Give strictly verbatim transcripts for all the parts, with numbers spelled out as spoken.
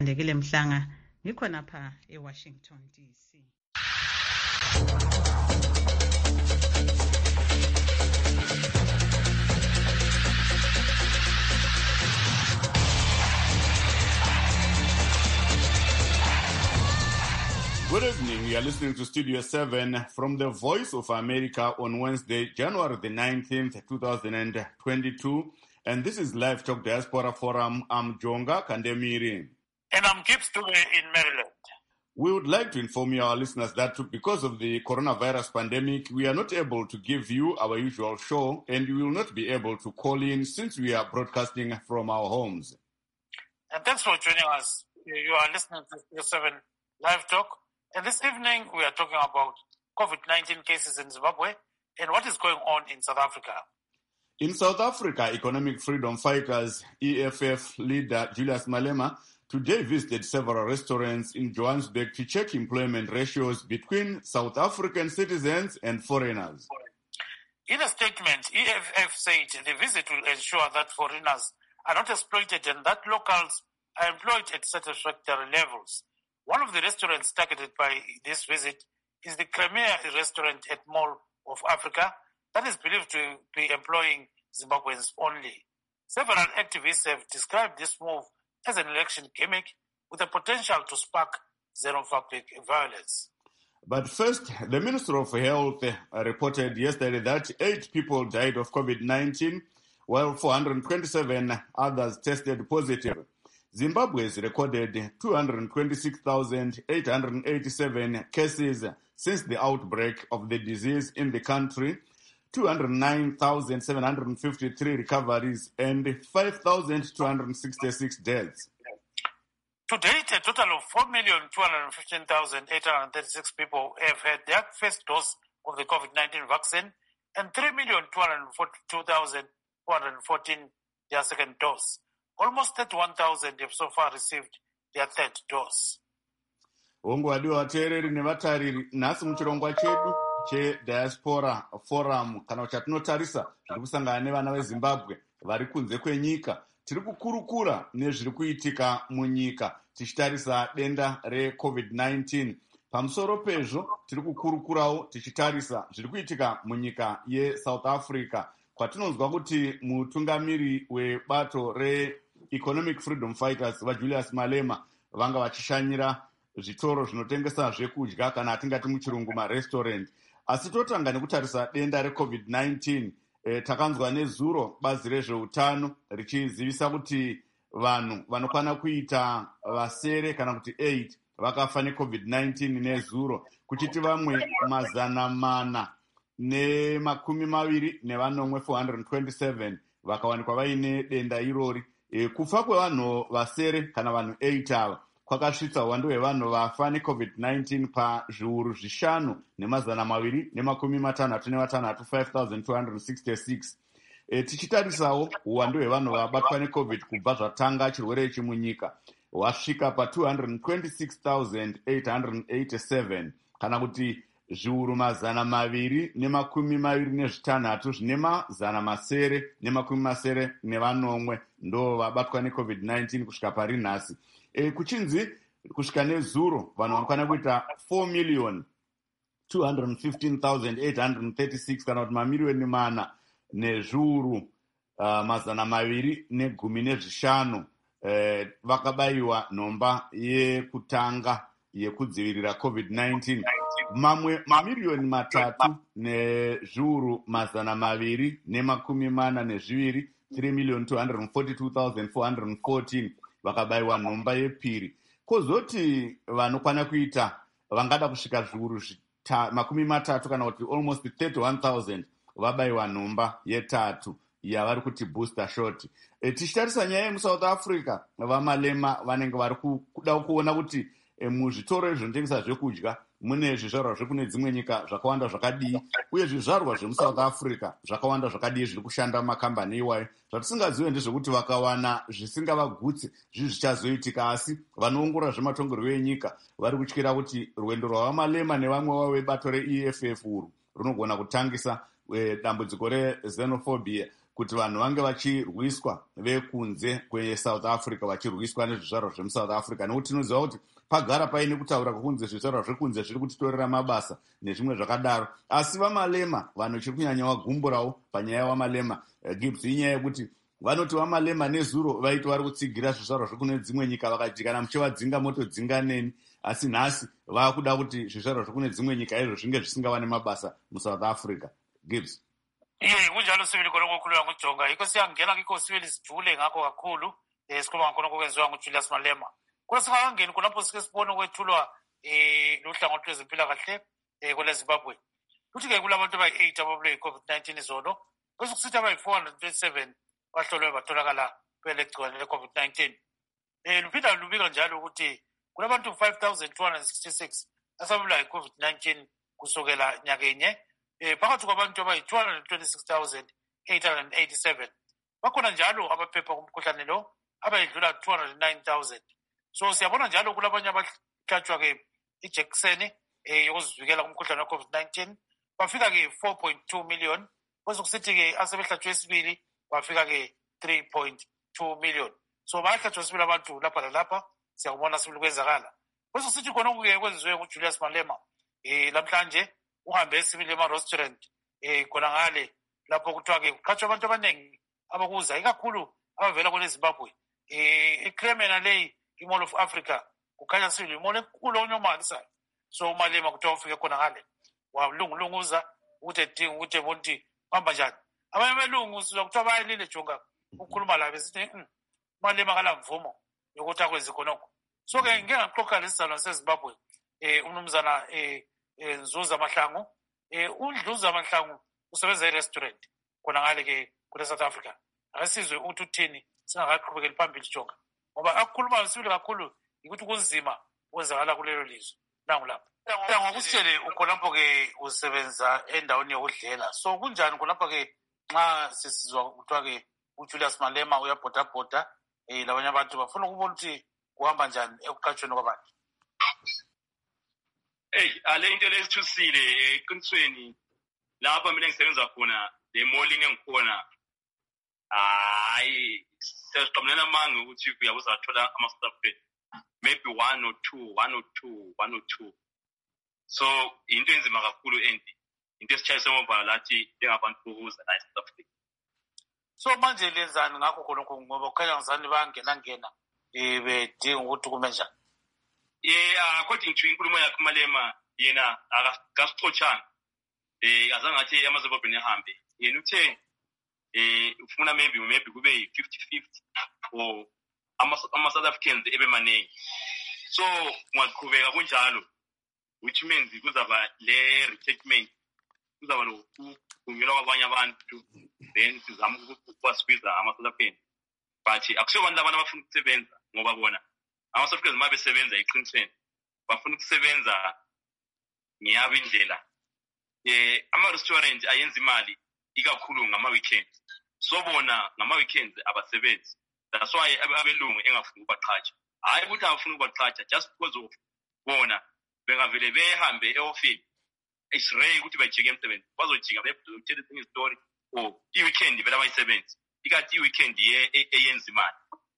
Ndekile Mhlanga ngikhona pha eWashington D C. Good evening. You are listening to Studio seven from the Voice of America on Wednesday, January the nineteenth, twenty twenty-two. And this is Live Talk Diaspora Forum. I'm Jonga Kandemiri. And I'm Gibbs Dube in Maryland. We would like to inform you, our listeners, that because of the coronavirus pandemic, we are not able to give you our usual show, and we will not be able to call in since we are broadcasting from our homes. And thanks for joining us. You are listening to Studio seven Live Talk. And this evening, we are talking about COVID nineteen cases in Zimbabwe and what is going on in South Africa. In South Africa, Economic Freedom Fighters E F F leader Julius Malema today visited several restaurants in Johannesburg to check employment ratios between South African citizens and foreigners. In a statement, E F F said the visit will ensure that foreigners are not exploited and that locals are employed at satisfactory levels. One of the restaurants targeted by this visit is the Crimea restaurant at Mall of Africa that is believed to be employing Zimbabweans only. Several activists have described this move as an election gimmick with the potential to spark xenophobic violence. But first, the Minister of Health reported yesterday that eight people died of COVID nineteen, while four hundred twenty-seven others tested positive. Zimbabwe has recorded two hundred twenty-six thousand eight hundred eighty-seven cases since the outbreak of the disease in the country, two hundred nine thousand seven hundred fifty-three recoveries, and five thousand two hundred sixty-six deaths. To date, a total of four million two hundred fifteen thousand eight hundred thirty-six people have had their first dose of the COVID nineteen vaccine, and three million two hundred forty-two thousand four hundred fourteen their second dose. Almost thirty-one thousand have so far received their third dose. Ongwadiwa vateereri nevatariri, nhasi muchirongwa chedu cheDiaspora Forum, kana chatinotarisa zviri kusangana nevana veZimbabwe vari kunze kwenyika, tiri kukurukura nezviri kuitika munyika tichitarisa denda reCovid nineteen. Pamusoro pezvo, tiri kukurukurawo tichitarisa zviri kuitika munyika yeSouth Africa, kwatinonzwa kuti mutungamiri webato reEconomic Freedom Fighters vaJulius Malema vanga vachishanyira zvitoro zvinotengesa zvekudya kana atingati muchirungu marestaurant. Asi totanga nekutarisa denda reCovid nineteen, e, takanzwa nezuro bazi rezveutano richizivisa kuti vanhu vanokwana kuita vasere kana kuti eight vakafa neCovid nineteen nezuro, kuchiti vamwe mazana mana nemakumi maviri nevanomwe four hundred twenty-seven vakawanikwa vaine denda irori. E, kufa kwevanhu vasere kana vanhu eight ava kwakasvitsa uwandu hwevanhu vafa neCovid nineteen pazviuru zvishanu nemazana maviri nemakumi matanhatu nevatanhatu, five thousand two hundred sixty-six. E, tichitarisawo uwandu hwevanhu vabatwa neCovid kubva zvatanga chirwere ichi munyika hwasvika pa two hundred twenty-six thousand eight hundred eighty-seven, kana kuti zviuru mazana maviri nemakumi maviri nezvitanhatu zvine mazana masere nemakumi masere nevanomwe ndo vabatwa neCovid nineteen kusvika pari nhasi. E, kuchinzi kusvika nezuro vanhu vanokwana kuita four million two hundred fifteen thousand eight hundred thirty-six, kana kuti mamiliyoni mana nezviuru uh, mazana maviri negumi nezvishanu eh, vakabayiwa nhomba yekutanga yekudzivirira COVID nineteen. Mamwe mamiliyoni matatu nezviuru mazana maviri nemakumi mana nezviviri, three million two hundred forty-two thousand four hundred fourteen vakabayiwa nhomba yepiri. Kozoti vanokwana kuita vangada kusvika zviuru makumi matatu kana kuti almost thirty-one thousand vabayiwa nhomba yetatu yavari kuti booster shot. E, tichitarisa nyaya yemuSouth Africa, vaMalema vanenge vari kuda kuona kuti e, muzvitoro zvinotengesa zvekudya mune zvizvarwa zvekune dzimwe nyika zvakawanda zvakadii, uye zvizvarwa zvemuSouth Africa zvakawanda zvakadii zviri kushanda mumakambani iwayo. Zvatisingazive ndezvekuti vakawana zvisingavagutse zvizvi zvichazoitika, asi vanoongorora zvematongerwo enyika vari kutyira kuti rwendo rwavaMalema nevamwe vavo vebato reE F F uru runogona kutangisa e, dambudziko rexenophobia kuti vanhu vange vachirwiswa vekunze kweSouth Africa vachirwiswa nezvizvarwa zvemuSouth Africa, nekuti tinoziva kuti pagara paine kutaura kwekunze zvizvarwa zvekunze zviri kutitorera mabasa nezvimwe zvakadaro. Asi vamalema vanhu chiri kunyanya vagumburawo panyaya vamalema uh, Gibbs inyaya yekuti vanoti vamalema nezuro vaiti vari kutsigira zvizvarwa zvekune dzimwe nyika vakati kana muchivadzinga motodzinga neni, asi nhasi vakuda kuti zvizvarwa zvekune dzimwe nyika izvo zvinge zvisingawane mabasa muSouth Africa. Gibbs iye kunjalo sibili khona okukhuluma nguJonga yikho siyangena kikho sibili sijule ngakho kakhulu esikhuluma khona okwenziwa nguJulius Malema. Kodwa singakangeni khonapho sike sibone ukwethulwa eh luhlangothi lwezempilakahle eh kwele Zimbabwe. Kuthi-ke kulabantu abayi-eight ababulawe yi-COVID nineteen izono, bese kusithi abayi-four hundred twenty-seven bahlolwe batholakala belegciwane le-COVID nineteen. Eh luphinda lubika njalo ukuthi kulabantu five thousand two hundred sixty-six asabulawa yi-COVID nineteen kusukela nyakenye. Eh phakathi kwabantu abayi-two hundred twenty-six thousand eight hundred eighty-seven bakhona njalo abaphepha kumkhuhlane lo abayidlula two hundred nine thousand. So siyabona njalo kulabanye abahlatshwa ke ijekiseni eh yokuzivikela kumkhuhlane we-COVID nineteen bafika ke four point two million, bese kusithi ke asebehlatshwe isibili bafika ke three point two million. So bayahlatshwa isibili abantu lapha lalapha, siyakubona sibili kwenzakala. Bese kusithi khona okuke kwenziwe nguJulius Malema eh lamhlanje uhambe esibili ema-restaurant eh khona ngale lapho kuthiwa ke kuqhatshwa abantu abaningi abakuza ikakhulu abavela kwele Zimbabwe. Eh ikremena leyi iMall of Africa kukhanya sibili imall enkulu onyomalisayo. So uMalema kuthiwa ufike khona ngale walungulunguza ukuthi edinga ukuthi ebonti hamba njani. Abanye belungu sizwa kuthiwa bayalile Jonga ukukhuluma la besithi uMalema kala mvumo yokuthi akwenze khonokho. So ke ngeke ngaxoxa lesizalo seZimbabwe eh umnumzana eh Nzuza Mahlangu eh uNdluza Mahlangu usebenza e-restaurant khona ngale ke kule South Africa. Asizwe ukuthi uthini singakaqhubekeli phambili Jonga ngoba akukhuluma sibili kakhulu ukuthi kunzima kwenzakala kulelo lizwe nangu lapha. Ngokusitshele ukhonapho ke usebenza endaweni yokudlela, so kunjani khonapho ke nxa sisizwa kuthiwa ke uJulius Malema uyabhodabhoda eh labanye abantu bafuna ukubona ukuthi kuhamba njani ekuqhatshweni kwabantu? Hey, ale into lesithusile eqinisweni lapha mina ngisebenza khona le mall engikhona. Hayi sesiqhamulela manje ukuthi uyabuza athola ama-South African maybe one or two one or two one or two. So into enzima kakhulu and into esitshayise ngoba lathi njengabantu bokuza la eSouth Africa. So manje lenzani ngakho khonokho ngoba ukhanya ngizani bangena ngena eh bedinga ukuthi kume njani? Yeah, according to inkulumo yakhe Malema yena akasixoxanga eh azange athi amazobobheni ehambe. Yena uthe eh ufuna maybe maybe kube fifty fifty or ama-South Africans ebe maningi. So ungaqhubeka kunjalo, which means kuzaba le recruitment, kuzaba lokuvunyelwa kwabanye abantu, then sizama ukuwasibiza ama-South Africans. But akusiyo abantu abantu abafuna ukusebenza ngoba bona ama-South Africans ma besebenza eqinisweni bafuna ukusebenza ngeyabo indlela. Eh ama-restaurant ayenza imali ikakhulu ngama-weekends. So bona ngama-weekends abasebenzi. That's why abelungu engafuni ukubaqhatsha. Hayi ukuthi abafuna ukubaqhatsha just because of bona bengavele behambe e-office. It's rare ukuthi bajike emsebenzi. Bazojika bezotshela ezinye istory or i-weekend vele abayisebenzi. Ikathi i-weekend eyenza imali.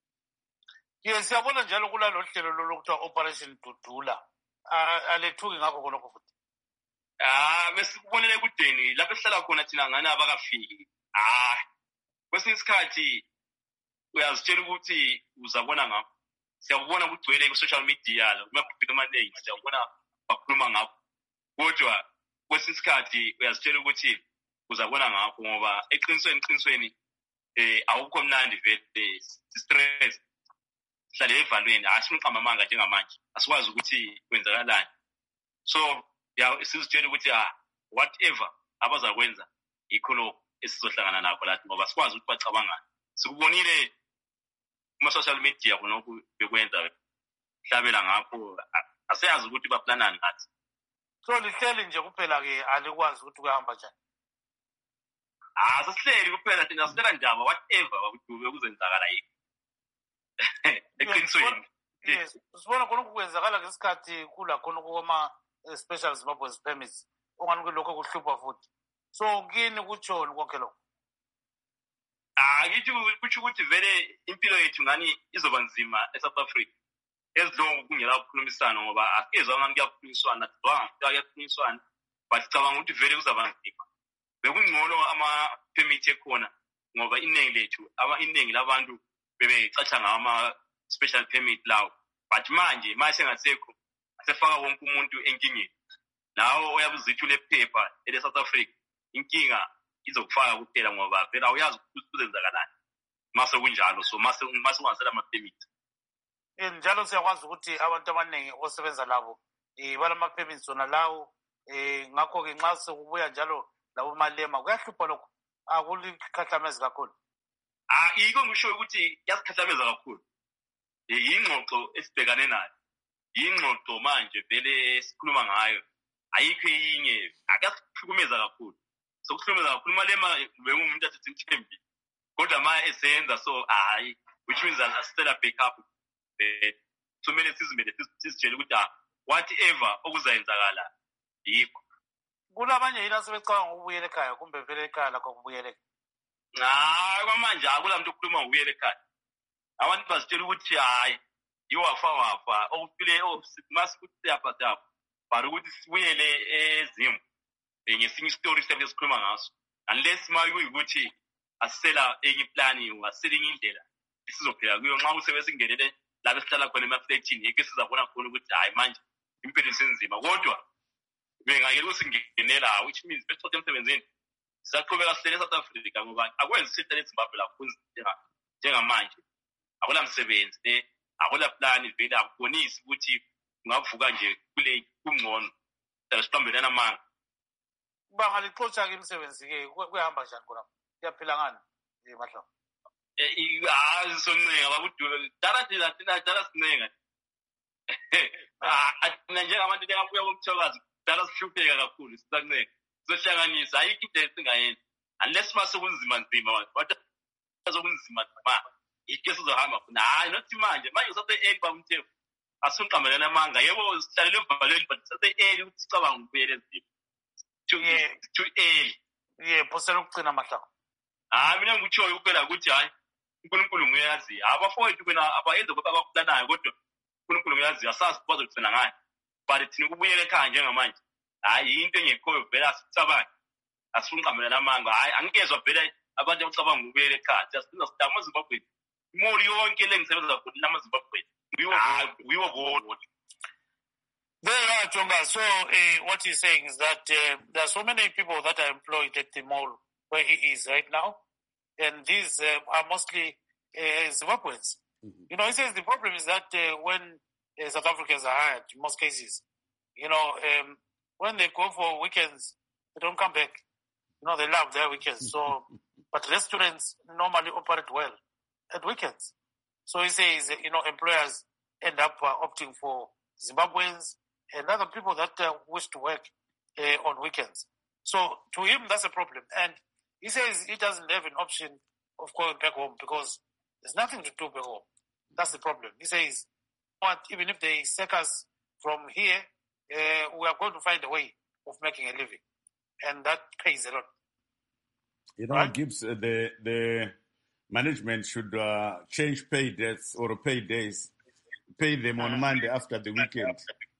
Yes, siyabona njalo kulalo hlelo lokuthiwa Operation Dudula. Alethuki ngakho khonokho futhi. Ah, besikubonele kudeni lapho esihlala khona thina ngani abakafiki. Ah, kwesinye isikhathi uyazitshela ukuthi uzabona ngapho. Siyabona ukugcwele ku-social media la kumabhubhile amaningi siyabona bakhuluma ngapho. Kodwa kwesinye isikhathi uyazitshela ukuthi uzabona ngapho ngoba eqinisweni eqinisweni eh awukho mnandi vele stress. Hlale evalweni asiqhamba amanga njengamanje asikwazi ukuthi kwenzakalani. So ya sizitshela ukuthi ah whatever abazakwenza ikholo esizohlangana nakho lathi ngoba sikwazi ukuthi bacabangana. Sikubonile kuma social media kunokho bekwenza hlabela ngapho asayazi ukuthi baplanani nathi. So lihleli nje kuphela ke alikwazi ukuthi kuhamba njani. Ah sasihleli kuphela thina sicela njaba whatever ukuthi kuzenzakala yini. Eqinisweni. Yes, sibona khona ukukwenzakala ngesikhathi kula khona kuma special Zimbabwe's permits. Ongani lokho kuhlupha futhi. So kini kutshoni konke lokho? Ah, ngithi kuthi ukuthi vele impilo yethu ngani izoba nzima eSouth Africa. Ezidongo kungela ukukhulumisana ngoba akezwe ngani kuyakhulumiswana, dwa kuyakhulumiswana, but cabanga ukuthi vele kuzaba nzima. Bekungcono ama permit ekhona ngoba iningi lethu aba iningi labantu bebecatsha ngama special permit lawo. But manje mase ngasekho asefaka wonke umuntu enkingeni. Lawo oyabuzithi lephepha ele South Africa inkinga izokufaka kuphela ngoba phela uyazi ukuthi kuzenzakalani mase kunjalo, so mase mase ungasela ama permit. Njalo siyakwazi ukuthi abantu abaningi osebenza labo eh balama permits zona lawo eh ngakho ke nxa sekubuya njalo labo malema kuyahlupha lokho akulikhathameza kakhulu. Ah, yiko ngisho ukuthi yasikhathameza kakhulu. Eh ingxoxo esibhekane nayo. Ingxoxo manje vele sikhuluma ngayo. Ayikho yinye akasikhulumeza kakhulu. Sokuhlumeza kakhulu malema bengumuntu athi Mthembi. Kodwa ma esenza so hayi, which means that still backup. Eh kumele sizimele sizitshele ukuthi whatever okuzayenzakala yikho. Kulabanye yina sebecabanga ukubuyela ekhaya kumbe vele ekhaya lakho kubuyeleka. Hayi kwamanje akula muntu okhuluma ngubuyela ekhaya. Abantu basitshela ukuthi hayi yiwafa wafa okuphile osimasukuthi yapha yapha. Bara ukuthi sibuyele ezimu. Ngesinye story sebe sikhuluma ngaso. Unless mayu ukuthi asela enye plan wasela enye indlela isizophela kuyo nxa usebenza ingenele la besihlala khona emaflectini yeke sizabona khona ukuthi hayi manje impilo isenzima kodwa bengayeke usingenela, which means bethola emsebenzini siyaqhubeka sihlele South Africa ngoba akwenzi sihlele eZimbabwe la kunzi njengamanje akula msebenzi ne akula plan vele akubonisi ukuthi ungavuka nje kule kungcono sesiqambelana manga bangalixotsha ke imsebenzi ke kuyahamba njani khona kuyaphila ngani eh mahlo eh ah soncenga babudulo dala thina thina dala sincenga ah nje abantu leyabuya bomthokazi dala sihlupheka kakhulu sisancenga sohlanganisa ayikho into esingayenza unless mase kunzima nzima kodwa azokunzima ma ike sizohamba khona hayi nothi manje manje usathe eli bamthetho asunqamelana amanga yebo sihlalele evalweni but sathe eli ukuthi sicabanga ukubuyela ezimo to to early yeah phosela ukugcina amahlako. Ah mina ngikutshoyo kuphela ukuthi hayi uNkulunkulu nguyazi abafowethu kwena abayenza baba bakulanayo kodwa uNkulunkulu nguyazi asazi bazogcina ngani but thina ukubuyela ekhaya njengamanje hayi into engekhoyo vela asicabanga asunqamelana amanga hayi angikezwa vela abantu abacabanga ukubuyela ekhaya siyasinza sidama eZimbabwe imoli yonke lengisebenza khona namaZimbabwe wiwo wiwo kodwa. There are Chonga. So uh, what he's saying is that uh, there are so many people that are employed at the mall where he is right now, and these uh, are mostly uh, Zimbabweans. Mm-hmm. You know, he says the problem is that uh, when uh, South Africans are hired, in most cases, you know, um, when they go for weekends, they don't come back. You know, they love their weekends. So, but restaurants normally operate well at weekends. So he says, you know, employers end up uh, opting for Zimbabweans and other people that uh, wish to work uh, on weekends. So to him, that's a problem. And he says he doesn't have an option of going back home because there's nothing to do back home. That's the problem. He says, but even if they sack us from here, uh, we are going to find a way of making a living. And that pays a lot. You know, right? Gibbs, uh, the, the management should uh, change pay dates or pay days, pay them on Monday after the weekend.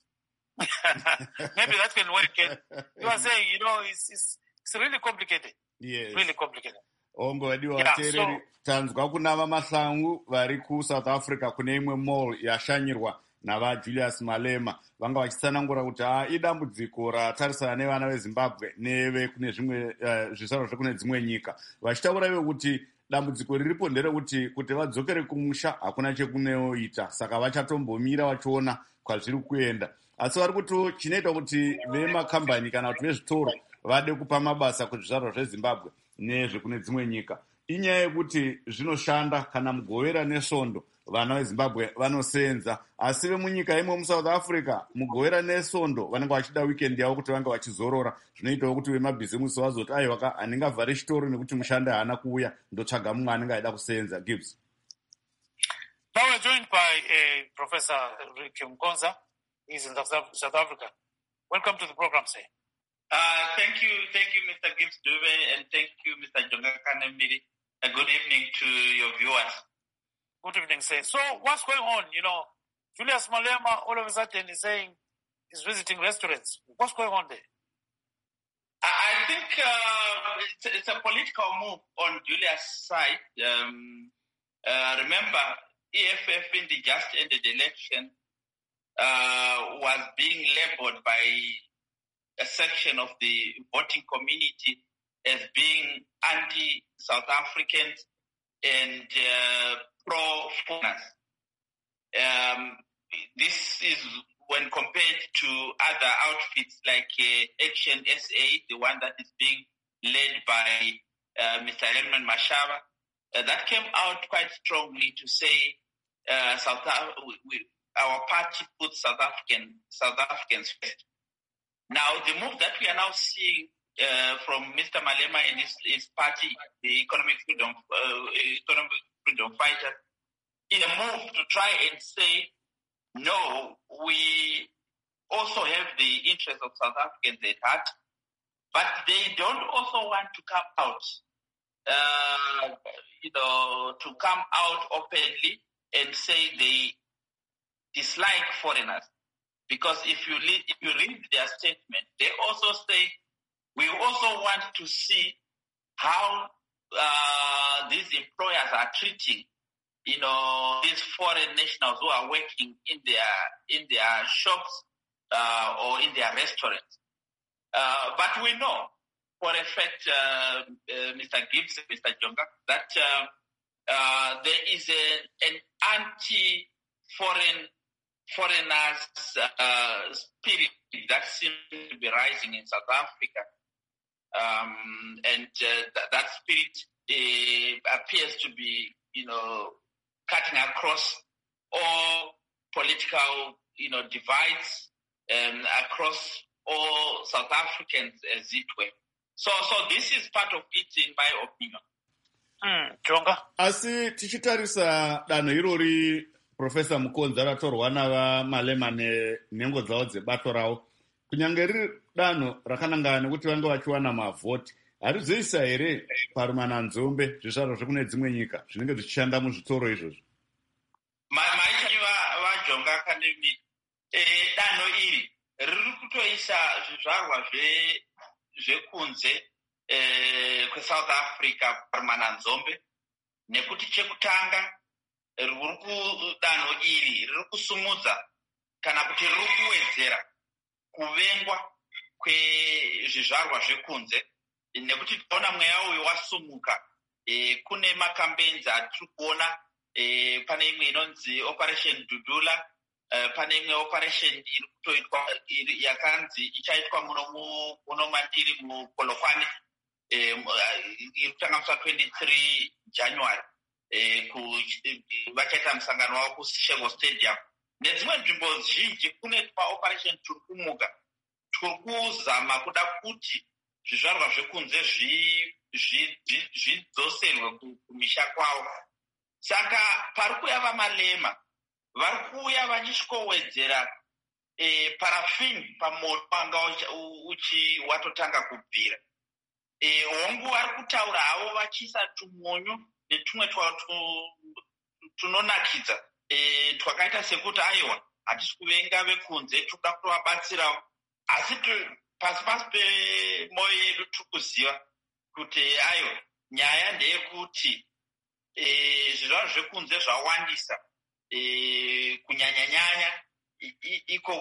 Maybe that can work. You are saying, you know, it's, it's, it's really complicated. Yes. Really complicated. Ongo wadiwa Yeah, tereri tanzwa kunava mahlangu vari ku South Africa kune imwe mall yashanyirwa nava Julius Malema vanga vachitsanangura kuti ha idambudziko ratarisana nevana veZimbabwe neve kune zvimwe uh, zvisaro zvekune dzimwe nyika vachitaura ivo kuti dambudziko riripo nderekuti kuti vadzokere kumusha hakuna chekunoita saka vachatombomira vachiona kwazviri kuenda asi vari kuti chinoita kuti vemakambani kana kuti vezvitoro vade kupa mabasa kuzvizvarwa zveZimbabwe nezvekune dzimwe nyika inyaya yekuti zvinoshanda kana mugovera nesondo vana veZimbabwe vanosenza asi vemunyika imwe muSouth Africa mugovera nesondo vanenge vachida weekend yavo kuti vange vachizorora zvinoitawo kuti vemabhizimusi vazoti aiwaka handingavhare chitoro nekuti mushandi haana kuuya ndotsvaga mumwe anenge aida kusenza. Gibbs. Now we're joined by uh, Professor Ricky Mkonza. He's in South Africa. Welcome to the program, sir. Uh, thank you, thank you, Mister Gibbs Dube, and thank you, Mister Jonga Kanemiri. A good evening to your viewers. Good evening, sir. So what's going on? You know, Julius Malema all of a sudden is saying he's visiting restaurants. What's going on there? I think uh, it's, it's a political move on Julius' side. Um, uh, remember, E F F in the just ended election uh, was being labeled by a section of the voting community as being anti-South Africans and uh, pro-foreigners. Um, this is when compared to other outfits like uh, Action S A, the one that is being led by uh, Mister Herman Mashaba, uh, that came out quite strongly to say uh, South Af- we, we, our party puts South African South Africans first. Now, the move that we are now seeing uh, from Mister Malema and his, his party, the Economic Freedom uh, Economic Freedom Fighters, is a move to try and say, no, we also have the interests of South Africans at heart, but they don't also want to come out, uh, you know, to come out openly and say they dislike foreigners. Because if you read, if you read their statement, they also say, we also want to see how uh, these employers are treating you know, these foreign nationals who are working in their in their shops uh, or in their restaurants. Uh, but we know for a fact, uh, uh, Mister Gibbs, Mister Jonga, that uh, uh, there is a, an anti-foreign foreigners uh, spirit that seems to be rising in South Africa, um, and uh, th- that spirit uh, appears to be, you know, cutting across all political, you know, divides and across all South Africans, as it were. So, so this is part of it, in my opinion. Mm, Jonga. Asi tichitarisa danho irori Professor Mukonza ratorwa nava Malema nenhengo dzavo dzebato ravo, kunyange riri danho rakanangana nekuti vange vachiwana mavhoti, harizoisa here parumananzombe zvizvarwa zvekune dzimwe nyika zvinenge zvichishanda muzvitoro izvozvo? Maitani vaJonga Academy, danho iri riri kutoisa zvizvarwa zvekunze kweSouth Africa parumananzombe, nekuti chekutanga danho iri riri kusumudza kana kuti riri kuwedzera kuvengwa kwezvizvarwa zvekunze, nekuti tinoona mweya uyu wasumuka. E, kune makampenzi atiri kuona, e, pane imwe inonzi Operation Dudula, e, pane imwe operation iri kutoitwa yakanzi ichaitwa muno muno mandiri muPolokwane, e, iri kutanga musi twenty-three January, e, vachaita musangano wavo kuShego Stadium nedzimwe nzvimbo zhinji. Kune maoperation turi kumuka, turi kuzama kuda kuti zvizvarwa zvekunze zvidzoserwe kumisha kwavo. Saka pari kuuya vaMalema vari kuuya vachisvikowedzera e, parafini pamoto wanga uchi watotanga kubvira. E, hongu vari kutaura havo vachiisa tumunyu netumwe tunonakidza e, twakaita sekuti aiwa hatisi kuvenga vekunze, toda kutovabatsirawo, asi pasi pasi pemwoyo yedu tiri kuziva kuti aiwa nyaya ndeyekuti e, zvizvarwa zvekunze zvawandisa e, kunyanyanyanya iko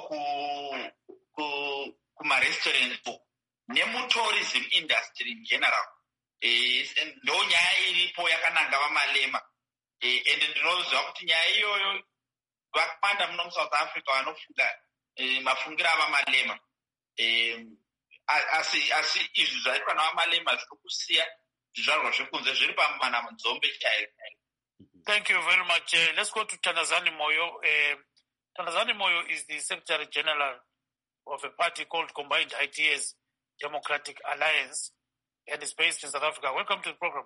kumarestaurants nemutourism industry in general. E, ndo nyaya iripo yakananga vaMalema, e, ende ndinoziva kuti nyaya iyoyo vakawanda muno muSouth Africa vanofunga e, mafungira avaMalema. Um, asi asi izvi zvaitwa navaMalema zviri kusiya zvizvarwa zvekunze zviri pamananzombe chaiyo. Thank you very much. Uh, let's go to Thandazani Moyo. Uh, Thandazani Moyo is the Secretary General of a party called Combined Ideas Democratic Alliance and is based in South Africa. Welcome to the program.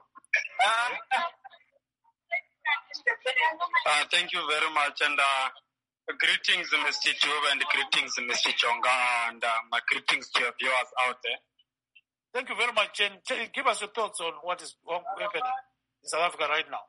Uh, thank you very much, and uh, greetings, Mister Job, and greetings, Mister Jonga, and uh, my greetings to your viewers out there. Thank you very much, and t- give us your thoughts on what is happening. in South Africa right now?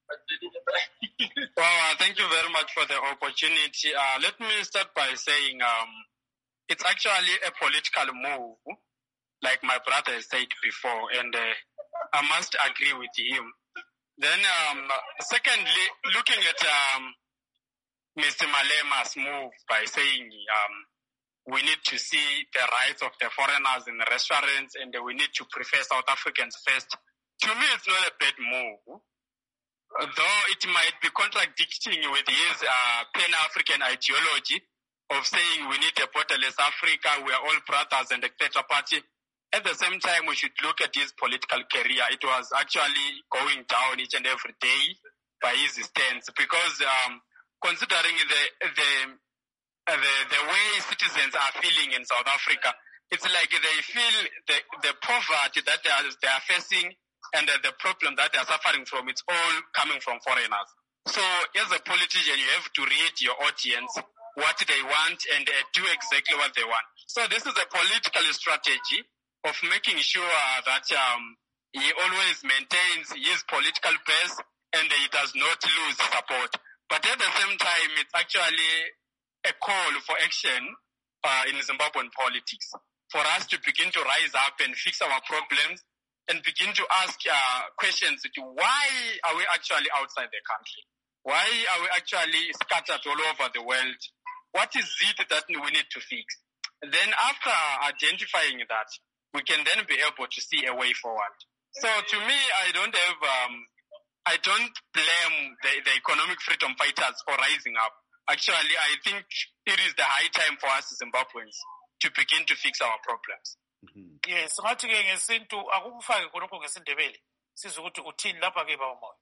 Well, uh, thank you very much for the opportunity. Uh, let me start by saying um, it's actually a political move, like my brother said before, and uh, I must agree with him. Then, um, secondly, looking at um, Mister Malema's move by saying um, we need to see the rights of the foreigners in the restaurants and we need to prefer South Africans first, to me it's not a bad move. Though it might be contradicting with his uh, Pan-African ideology of saying we need a borderless Africa, we are all brothers and et cetera party. At the same time, we should look at his political career. It was actually going down each and every day by his stance because um, considering the the, uh, the the way citizens are feeling in South Africa, it's like they feel the, the poverty that they are, they are facing and uh, the problem that they are suffering from, it's all coming from foreigners. So as a politician, you have to read your audience, what they want, and uh, do exactly what they want. So this is a political strategy of making sure that um, he always maintains his political base and he does not lose support. But at the same time, it's actually a call for action uh, in Zimbabwean politics for us to begin to rise up and fix our problems and begin to ask uh, questions to why are we actually outside the country? Why are we actually scattered all over the world? What is it that we need to fix? Then after identifying that, we can then be able to see a way forward. So to me, I don't have, um, I don't blame the, the economic freedom fighters for rising up. Actually, I think it is the high time for us Zimbabweans to begin to fix our problems. Mm-hmm. Yes, ngathi ke ngesintu akufake khonokho ngesindebele siza ukuthi uthini lapha ke baba moya.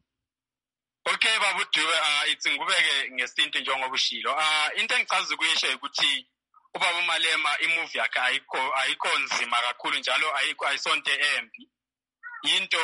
Okay babu Dube, uh it's ngubeke ngesintu njengoba ushilo. Ah into engichaza ukuyisho ukuthi ubaba Malema imove yakhe ayikho ayikho nzima kakhulu njalo ayikho ayisonto embi. Into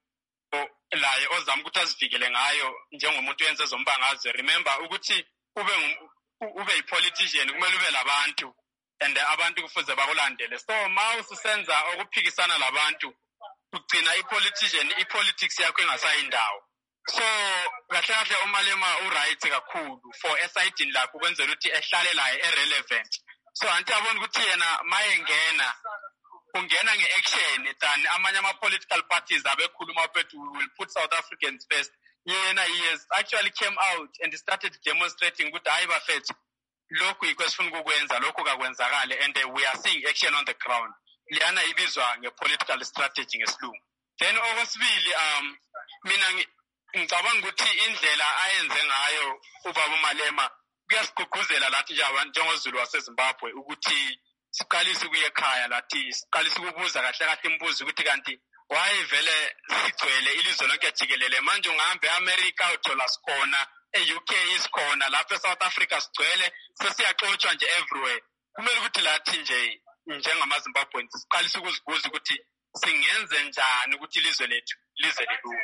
laye ozama ukuthi azivikele ngayo njengomuntu oyenza ezombangazo. Remember ukuthi ube ube ipolitician kumele ube labantu and abantu kufuze bakulandele. So ma usenza okuphikisana labantu ugcina ipolitician ipolitics yakho engasayindawo. So kahle kahle uMalema uright kakhulu for eside lakho kwenzela ukuthi ehlale la irrelevant. So anti abona ukuthi yena mayengena ungena ngeaction than amanye ama political parties abekhuluma bethu we will put South Africans first. Yena he has actually came out and started demonstrating ukuthi hayi bafethu lokhu ikwesifuna ukukwenza lokhu kakwenzakala and uh, we are seeing action on the ground. Liyana ibizwa ngepolitical strategy ngesilungu. Then okwesibili um mina ngicabanga ukuthi indlela ayenze ngayo ubaba uMalema kuyasiguguzela lathi njengozulu waseZimbabwe ukuthi siqalise ukuye ekhaya lathi siqalise ukubuza kahle kahle imibuzo ukuthi kanti why vele sigcwele ilizwe lonke jikelele manje ungahambe eAmerica uthola sikhona e-U K isikhona lapha eSouth Africa sigcwele sesiyaxotsha nje everywhere. Kumele ukuthi lathi nje njengamaZimbabweans siqalise ukuzibuza ukuthi singenze njani ukuthi ilizwe lethu lize lilunge.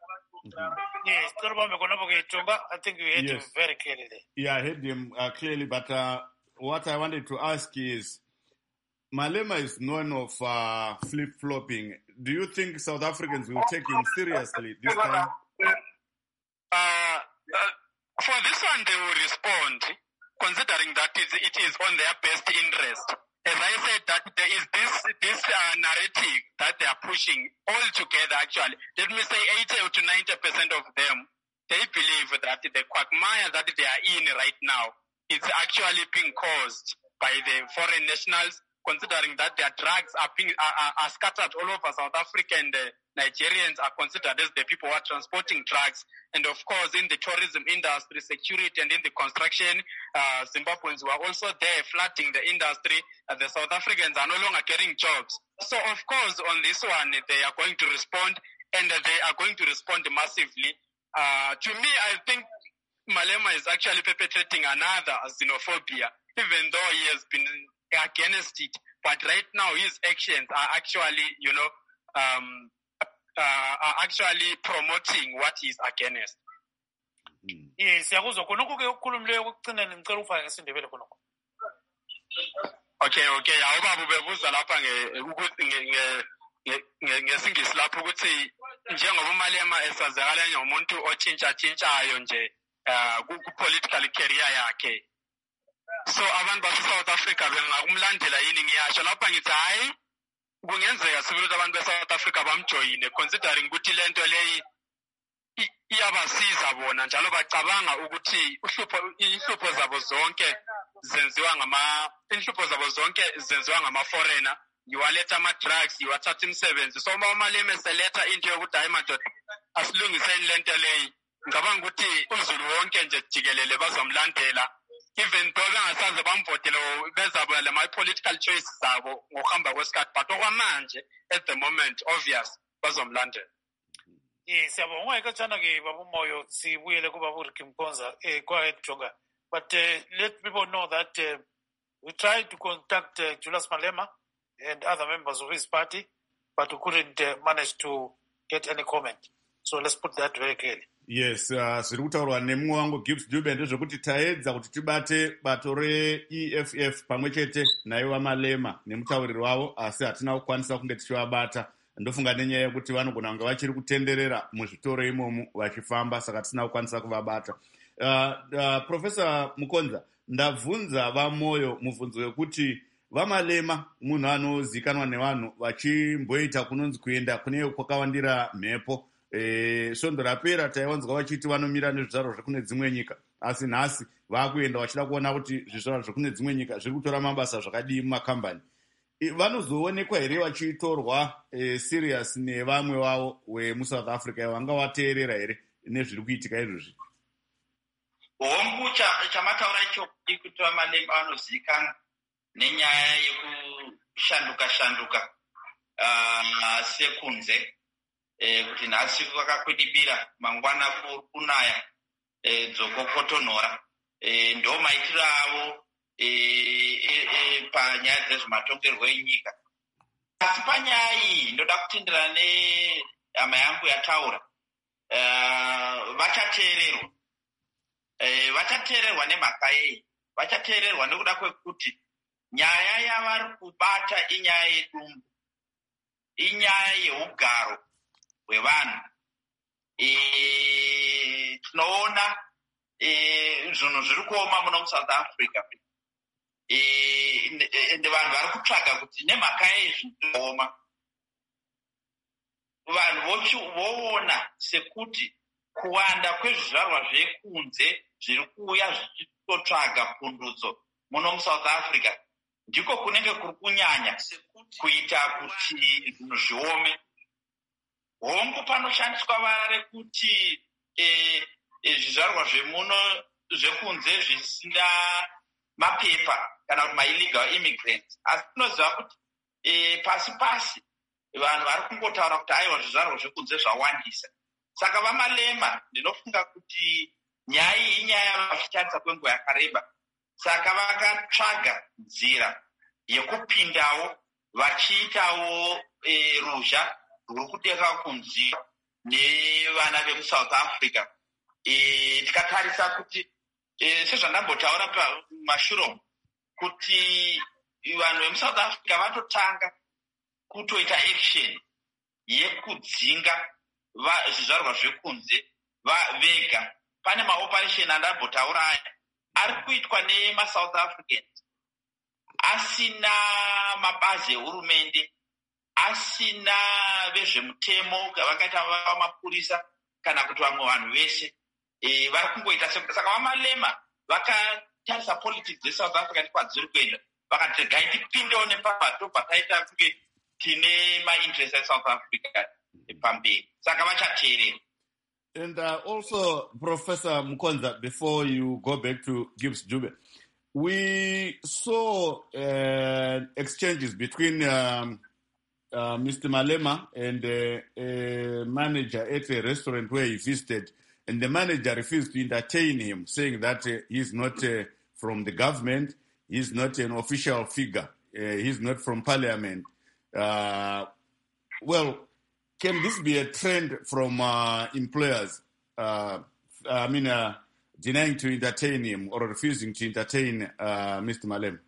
Yes, I think you heard yes. him very clearly there. Yeah, I heard him uh, clearly, but uh, what I wanted to ask is, Malema is known of uh, flip-flopping. Do you think South Africans will take him seriously this time? Uh, uh, for this one, they will respond, considering that it is on their best interest. As I said, that there is this this uh, narrative that they are pushing all together, actually. Let me say eighty to ninety percent of them, they believe that the quagmire that they are in right now is actually being caused by the foreign nationals, considering that their drugs are, being, are, are scattered all over South Africa and the Nigerians are considered as the people who are transporting drugs. And of course, in the tourism industry, security, and in the construction, uh, Zimbabweans were also there flooding the industry. Uh, the South Africans are no longer getting jobs. So of course, on this one, they are going to respond, and they are going to respond massively. Uh, to me, I think Malema is actually perpetrating another xenophobia, even though he has been against it. But right now, his actions are actually, you know, um, uh, are actually promoting what he's against. Mm. Yes, okay, okay. Awubabu bebuza lapha nge nge nge ngesingisi lapho ukuthi njengoba uMalema esazakala njengomuntu otshintsha-tshintshayo nje uh, ku-political career yakhe. So abantu base-South Africa bengakumlandela yini ngiyasho lapha ngithi hayi kungenzeka sibili ukuthi abantu be-South Africa bamjoyine considering ukuthi lento leyi iyabasiza bona njalo bacabanga ukuthi uhlupho inhlupho zabo zonke zenziwa ngama inhlupho zabo zonke zenziwa ngama-foreigner, yiwaletha ama-drugs, yiwathatha imisebenzi. So uma uMalema eseletha into yokuthi hayi madoda asilungiseni lento leyi, ngicabanga ukuthi uzulu wonke nje jikelele bazomlandela, even though bengasaze bamvotele bezaba lama-political choices zabo ngokuhamba kwesikhathi, but okwamanje at the moment obvious bazomlandela. Yes, siyabonga ikatshana ke Baba Moyo, sibuyele ku Baba Ricky Mkonza. Eh, go ahead, Jonga. But uh, let people know that uh, we tried to contact uh, Julius Malema and other members of his party, but we couldn't uh, manage to get any comment. So let's put that very clearly. Yes, uh, zviri kutaurwa nemumwe wangu Gibbs Dube ndezvekuti taedza kuti tibate bato re-E F F pamwe chete naiva Malema nemutauriri wavo, asi hatina kukwanisa kunge tichivabata. Ndofunga nenyaya yekuti vanogona kunge vachiri kutenderera muzvitoro imomo vachifamba, saka tisina kukwanisa kuvabata. Uh, uh, Professor Mukonza, ndabvunza vaMoyo mubvunzo wekuti vaMalema munhu anozikanwa nevanhu vachimboita kunonzi kuenda kune kwakawandira mhepo. E, svondo rapera taiwanzwa vachiti vanomira nezvizvarwa zvekune dzimwe nyika, asi nhasi vakuenda vachida kuona kuti zvizvarwa zvekune dzimwe nyika zviri kutora mabasa zvakadii mumakambani. Vanozoonekwa here vachitorwa e, serious nevamwe vavo wemuSouth Africa vanga vateerera here nezviri kuitika izvozvi? Hombu chamataura icho kuti vaMalema vanozivikanwa nenyaya yekushanduka shanduka uh, sekunze, eh, kuti nhasi kwakakwidibira mangwana kunaya, eh, dzoko kotonhora, eh, ndo maitiro avo E, e, e, panyaya dzezvematongerwo enyika. Asi panyaya iyi ndoda kutendera nehama yangu yataura, uh, vachateererwa. Uh, vachateererwa nemhaka yei? Vachateererwa nekuda kwekuti nyaya yavari kubata inyaya yedumbu, inyaya yeugaro hwevanhu. E, tinoona e, zvinhu zviri kuoma muno muSouth Africa. Ende vanhu vari kutsvaga kuti nemhaka yezvinooma vanhu voona sekuti kuwanda kwezvizvarwa zvekunze zviri kuuya zvichitotsvaga pundutso muno muSouth Africa ndiko kunenge kuri kunyanya kuita kuti zvinhu zviome. Hongu panoshandiswa vara rekuti zvizvarwa zvemuno zvekunze zvisina mapepa kana kuti ma-illegal immigrants. Asi tinoziva kuti e, pasi pasi vanhu vari kungotaura kuti aiwa zvizvarwa zvekunze zvawandisa. Saka vaMalema ndinofunga kuti nyaya iyi inyaya vachishandisa kwenguva yakareba, saka vakatsvaga nzira yekupindawo vachiitawo e, ruzha rwuri kudeka kunziva nevana vemuSouth Africa. E, tikatarisa kuti e, sezvandambotaura pamashure kuti vanhu vemuSouth Africa vatotanga kutoita action yekudzinga zvizvarwa zvekunze vega. Pane maoperation andambotaura aya ari kuitwa nemaSouth Africans asina mabazi ehurumende, asina vezvemutemo vakaita vamapurisa kana kuti vamwe vanhu vese e, vari kungoita sekuti. Saka vaMalema vakatarisa politics dzeSouth Africa ndikwadziri kuenda, vakati regai tipindewo nepapato pataita kunge tine mainterest eSouth Africa pamberi, saka vachateerera. And uh, also, Professor Mukonza, before you go back to Gibbs Dube, we saw uh, exchanges between um, uh, Mister Malema and uh, a manager at a restaurant where he visited, and the manager refused to entertain him, saying that uh, he's not uh, from the government, he's not an official figure, uh, he's not from parliament. Uh, well, can this be a trend from uh, employers, uh, I mean, uh, denying to entertain him or refusing to entertain uh, Mister Malema?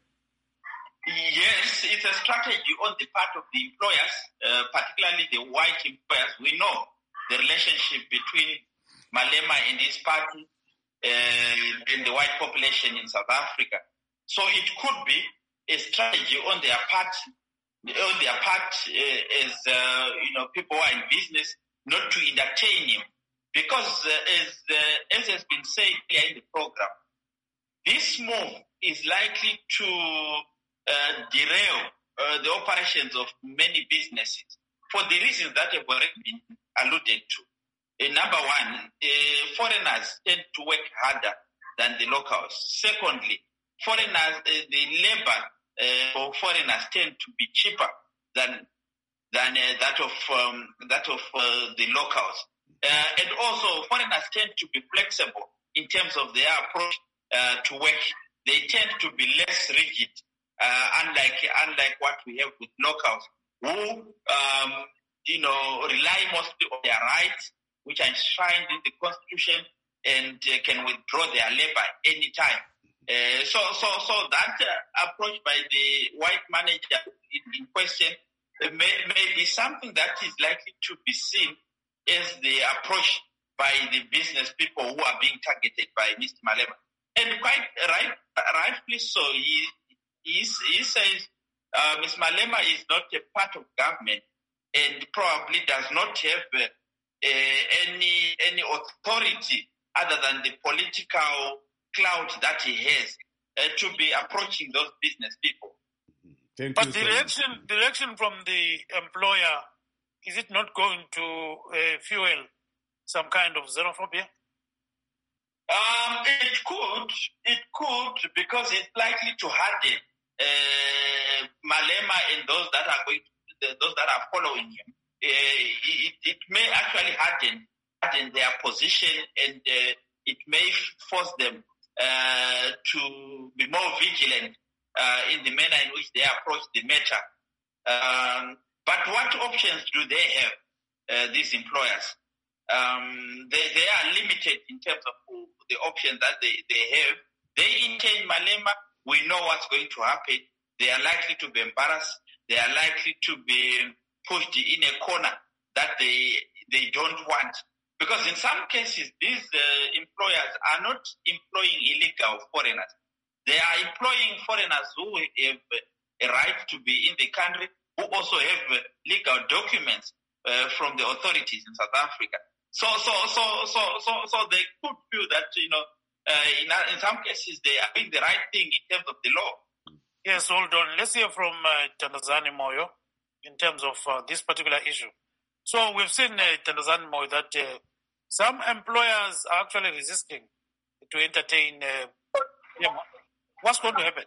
Yes, it's a strategy on the part of the employers, uh, particularly the white employers. We know the relationship between Malema and his party uh, and the white population in South Africa. So it could be a strategy on their part, on their part uh, as uh, you know, people who are in business, not to entertain him, because uh, as uh, as has been said here in the program, this move is likely to uh, derail uh, the operations of many businesses for the reasons that have already been alluded to. Uh, number one, uh, foreigners tend to work harder than the locals. Secondly, foreigners, uh, the labor uh, for foreigners tend to be cheaper than than uh, that of um, that of uh, the locals. Uh, and also, foreigners tend to be flexible in terms of their approach uh, to work. They tend to be less rigid, uh, unlike unlike what we have with locals, who um, you know rely mostly on their rights, which are enshrined in the Constitution, and uh, can withdraw their labor anytime. Uh, so, so, so that uh, approach by the white manager in, in question uh, may, may be something that is likely to be seen as the approach by the business people who are being targeted by Mister Malema. And quite right, rightfully so, he, he, he says uh, Mister Malema is not a part of government and probably does not have uh, uh, any any authority other than the political clout that he has uh, to be approaching those business people. Thank but you, the sir. reaction, the reaction from the employer, is it not going to uh, fuel some kind of xenophobia? Um, it could, it could, because it's likely to harden uh, Malema and those that are going, to, those that are following him. Uh, it, it may actually harden, harden their position, and uh, it may force them uh, to be more vigilant uh, in the manner in which they approach the matter. Um, but what options do they have, uh, these employers? Um, they, they are limited in terms of the options that they, they have. They entertain Malema, we know what's going to happen. They are likely to be embarrassed. They are likely to be pushed in a corner that they they don't want. Because in some cases, these uh, employers are not employing illegal foreigners. They are employing foreigners who have a right to be in the country, who also have legal documents uh, from the authorities in South Africa. So, so, so, so, so, so they could feel that, you know, uh, in, in some cases they are doing the right thing in terms of the law. Yes, hold on. Let's hear from uh, Thandazani Moyo in terms of uh, this particular issue. So we've seen, uh, Thandazani Moyo, that uh, some employers are actually resisting to entertain. Uh, yeah, what's going to happen?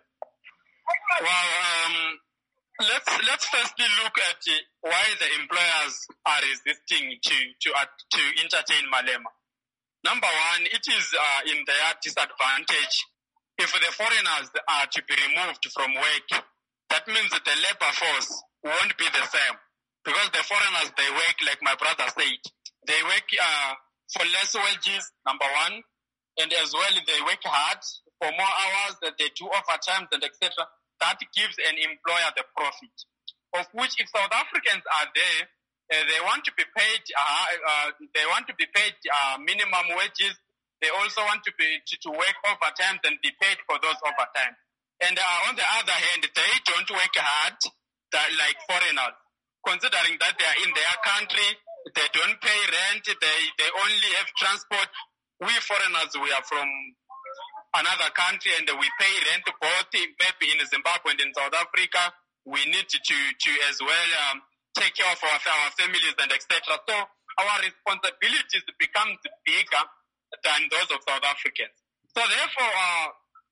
Well, um, let's let's firstly look at uh, why the employers are resisting to to uh, to entertain Malema. Number one, it is uh, in their disadvantage if the foreigners are to be removed from work. That means that the labor force won't be the same, because the foreigners, they work, like my brother said, they work uh, for less wages, number one, and as well they work hard for more hours, that they do overtime and et cetera. That gives an employer the profit, of which if South Africans are there, uh, they want to be paid. Uh, uh, they want to be paid uh, minimum wages. They also want to be to, to work overtime and be paid for those overtime. And uh, on the other hand, they don't work hard that, like foreigners, considering that they are in their country. They don't pay rent. They they only have transport. We foreigners, we are from another country and we pay rent both maybe in Zimbabwe and in South Africa. We need to to as well um, take care of our, our families and et cetera. So our responsibilities becomes bigger than those of South Africans. So therefore, uh,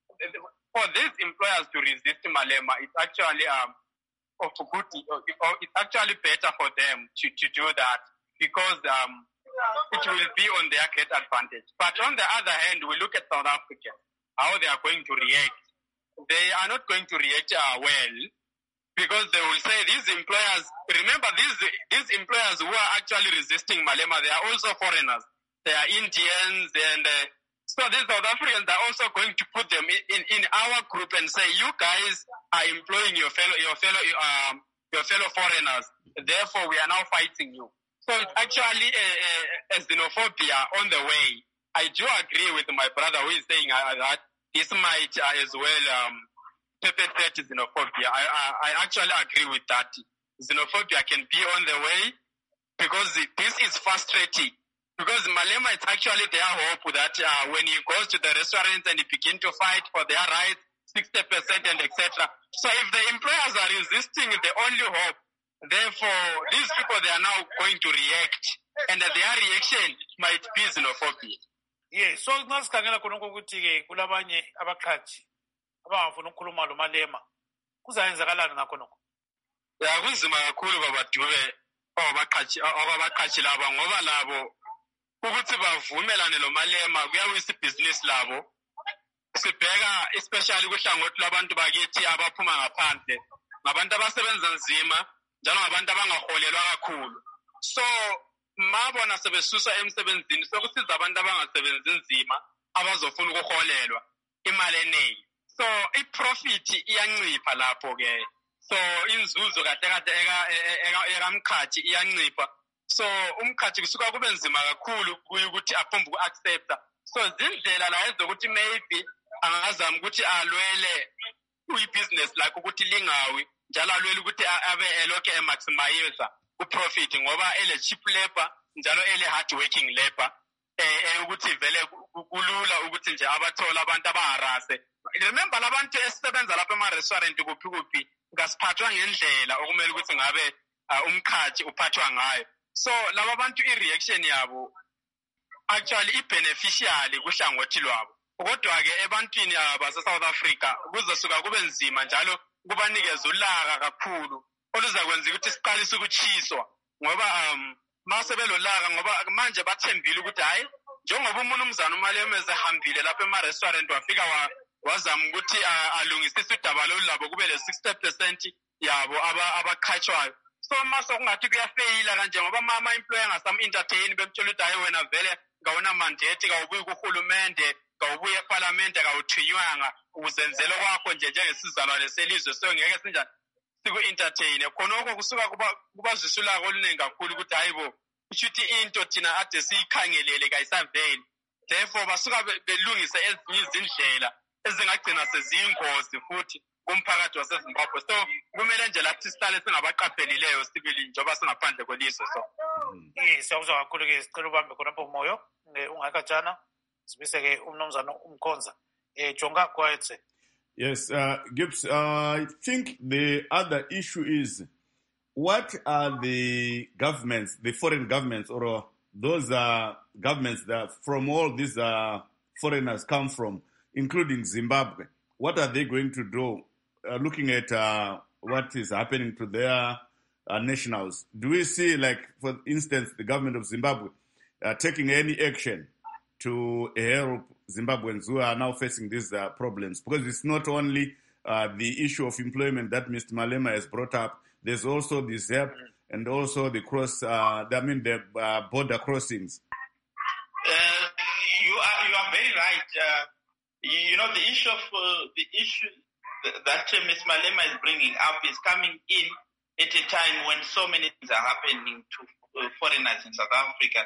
for these employers to resist Malema, it's actually um, of good. It's actually better for them to, to do that, because um, it will be on their great advantage. But on the other hand, we look at South Africa, how they are going to react. They are not going to react uh, well, because they will say these employers, remember these these employers who are actually resisting Malema, they are also foreigners. They are Indians, and uh, so these South Africans are also going to put them in, in, in our group and say, you guys are employing your fellow your fellow um, your fellow foreigners. Therefore, we are now fighting you. So it's actually a, a, a xenophobia on the way. I do agree with my brother who is saying uh, that this might uh, as well um, perpetrate xenophobia. I, I, I actually agree with that. Xenophobia can be on the way because this is frustrating. Because Malema, it's actually their hope that uh, when he goes to the restaurants and he begin to fight for their rights, sixty percent and et cetera. So if the employers are resisting the only hope, therefore these people, they are now going to react. And their reaction might be xenophobia. Yeah, so nasikhangela khonokho ukuthi ke kulabanye abaqhathi abangafuna ukukhuluma lo Malema kuzayenzakalani ngakho nokho. Ya kunzima kakhulu babadube abaqhathi abaqhathi laba ngoba labo ukuthi bavumelane lo Malema kuyawisa ibhizinisi labo. Sibheka especially kuhlangothi labantu bakithi abaphuma ngaphandle ngabantu abasebenza nzima njalo ngabantu abangaholelwa kakhulu. So mabona sebesusa emsebenzini sokusiza abantu abangasebenzi nzima abazofuna ukuholelwa imali eningi. So iprofit iyancipha lapho ke. So inzuzo kade kade eka eka mkhathi iyancipha. So umkhathi kusuka kube nzima kakhulu ukuthi aphombe ukuaccepta. So zindlela la ezokuthi maybe angazama ukuthi alwele uyibusiness like ukuthi lingawi njalo alwele ukuthi abe elokhe emaximize uprofit ngoba ele cheap labor njalo ele hard working labor eh ukuthi vele kulula ukuthi nje abathola abantu abaharase. Remember labantu esisebenza lapha ema restaurant kuphi kuphi ngasiphathwa ngendlela okumele ukuthi ngabe umkhathi uphathwa ngayo. So laba bantu ireaction yabo actually ibeneficial kuhlangothi lwabo. Kodwa ke ebantwini abase South Africa kuzosuka kube nzima njalo kubanikeza ulaka kakhulu oluzakwenza ukuthi siqalise ukuchiswa ngoba um mase belolaka ngoba manje bathembile ukuthi hayi njengoba umuntu umzana uMalema ezehambile lapha ema restaurant wafika wa wazama ukuthi alungisise udaba lolabo kube le sixty percent yabo abaqhatshwayo. So mase kungathi kuyafeyila kanje ngoba mama employer ngasam entertain bemtshela ukuthi hayi wena vele ngawona mandate kawubuyi kuhulumende kawubuye eParliament kawuthinywanga uzenzela kwakho nje njengesizalwane selizwe so ngeke sinjani siku entertain khonoko kusuka kuba kubazisula oluningi kakhulu ukuthi hayibo ushuthi into thina ade siyikhangelele kayisaveli. Therefore basuka belungisa ezinye izindlela ezingagcina seziyingozi futhi kumphakathi waseZimbabwe. So kumele nje lathi sihlale singabaqaphelileyo sibili njoba singaphandle kwelizwe. So yes siyawuzwa kakhulu ke sicela ubambe khonapho umoyo ungakajana sibise ke umnomzana umkhonza eh jonga kwethe. Yes, uh, Gibbs, uh, I think the other issue is what are the governments, the foreign governments, or uh, those uh, governments that from all these uh, foreigners come from, including Zimbabwe, what are they going to do uh, looking at uh, what is happening to their uh, nationals? Do we see, like, for instance, the government of Zimbabwe uh, taking any action to help Zimbabweans who are now facing these uh, problems? Because it's not only uh, the issue of employment that Mister Malema has brought up. There's also the Z E P and also the cross, uh, I mean the uh, border crossings. Uh, you are you are very right. Uh, you, you know the issue of uh, the issue that uh, Mister Malema is bringing up is coming in at a time when so many things are happening to uh, foreigners in South Africa.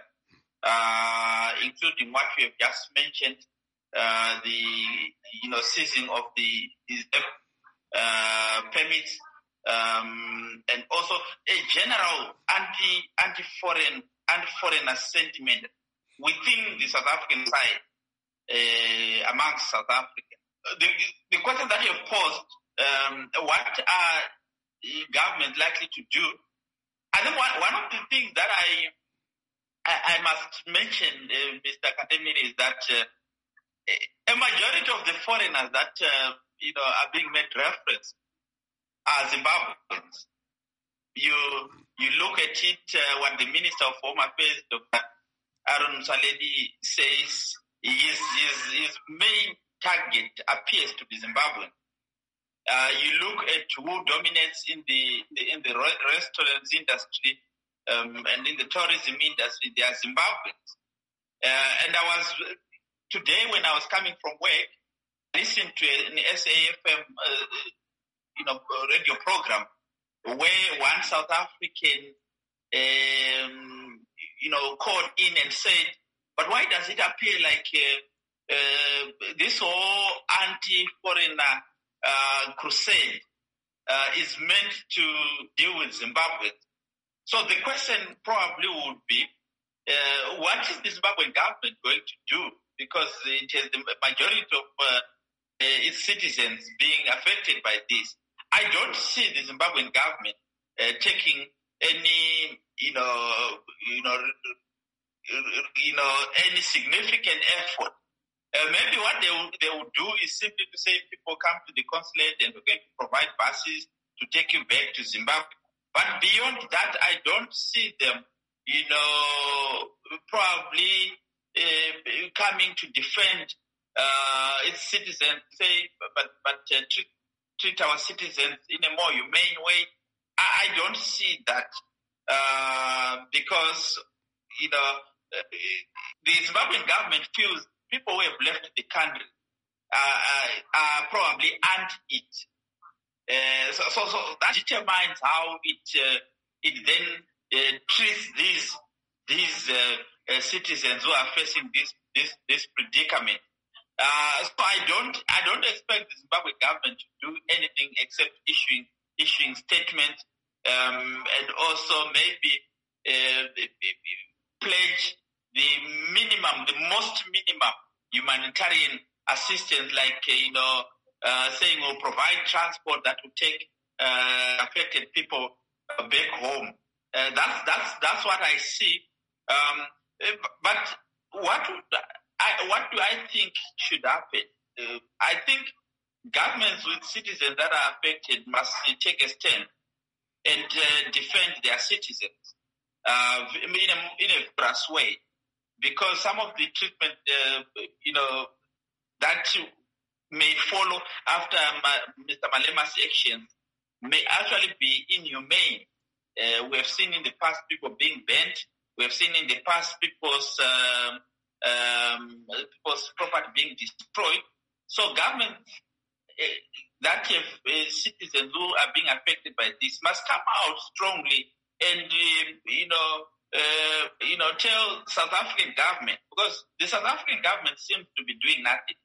Uh, including what we have just mentioned, uh, the you know seizing of the, the uh, permits, um, and also a general anti anti foreign anti foreigner sentiment within the South African side, uh, amongst South Africa. The, the question that you have posed, um, what are the government likely to do? I think one, one of the things that I I, I must mention, uh, Mister Katemini, is that uh, a majority of the foreigners that uh, you know are being made reference are Zimbabweans. You you look at it, uh, what the Minister of Home Affairs, Doctor Aaron Saledi, says his, his, his main target appears to be Zimbabwean. Uh, you look at who dominates in the in the restaurants industry. Um, and in the tourism industry, they are Zimbabweans. Uh, and I was, today when I was coming from work, I listened to an S A F M, uh, you know, radio program where one South African um, you know, called in and said, but why does it appear like uh, uh, this whole anti-foreigner uh, crusade uh, is meant to deal with Zimbabwe? So the question probably would be, uh, what is the Zimbabwean government going to do? Because it has the majority of uh, its citizens being affected by this. I don't see the Zimbabwean government uh, taking any, you know, you know, you know, any significant effort. Uh, maybe what they will, they will do is simply to say, people come to the consulate and we're going to provide buses to take you back to Zimbabwe. But beyond that, I don't see them, you know, probably uh, coming to defend uh, its citizens, say, but but uh, treat, treat our citizens in a more humane way. I, I don't see that uh, because, you know, uh, the Zimbabwean government feels people who have left the country uh, are probably earned it. Uh, so, so, so that determines how it uh, it then uh, treats these these uh, uh, citizens who are facing this this this predicament. Uh, so I don't I don't expect the Zimbabwe government to do anything except issuing issuing statements um, and also maybe uh, pledge the minimum, the most minimum humanitarian assistance, like uh, you know, uh, saying we'll provide transport that will take uh, affected people uh, back home. Uh, that's that's that's what I see. Um, but what would I, what do I think should happen? Uh, I think governments with citizens that are affected must uh, take a stand and uh, defend their citizens uh, in a in a brass way. Because some of the treatment, uh, you know, that may follow after Mister Malema's actions may actually be inhumane. Uh, we have seen in the past people being banned. We have seen in the past people's um, um, people's property being destroyed. So governments uh, that have uh, citizens who are being affected by this must come out strongly and, uh, you know, Uh, you know, tell South African government, because the South African government seems to be doing nothing.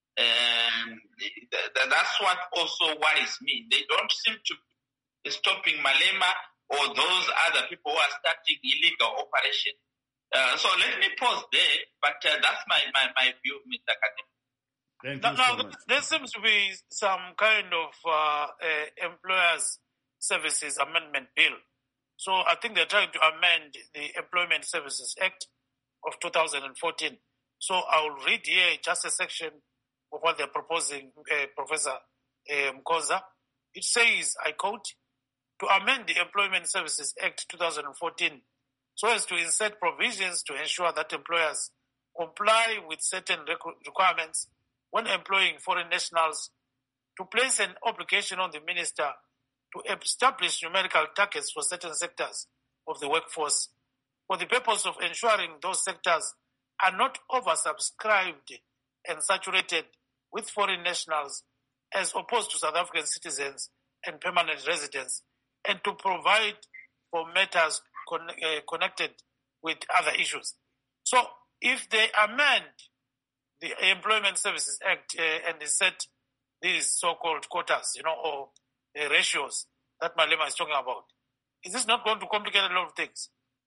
Um, th- th- that's what also worries me. They don't seem to be stopping Malema or those other people who are starting illegal operations. Uh, so let me pause there, but uh, that's my, my, my view, Mister Kadim. Thank Now, you now so much. there seems to be some kind of uh, uh, Employers Services Amendment Bill. So I think they're trying to amend the Employment Services Act of two thousand fourteen. So I'll read here just a section of what they're proposing, uh, Professor uh, Mkoza. It says, I quote, to amend the Employment Services Act two thousand fourteen so as to insert provisions to ensure that employers comply with certain requ- requirements when employing foreign nationals, to place an obligation on the minister to establish numerical targets for certain sectors of the workforce for the purpose of ensuring those sectors are not oversubscribed and saturated with foreign nationals as opposed to South African citizens and permanent residents, and to provide for matters con- uh, connected with other issues. So if they amend the Employment Services Act uh, and they set these so-called quotas, you know, or uh, ratios that Malema is talking about, is this not going to complicate a lot of things?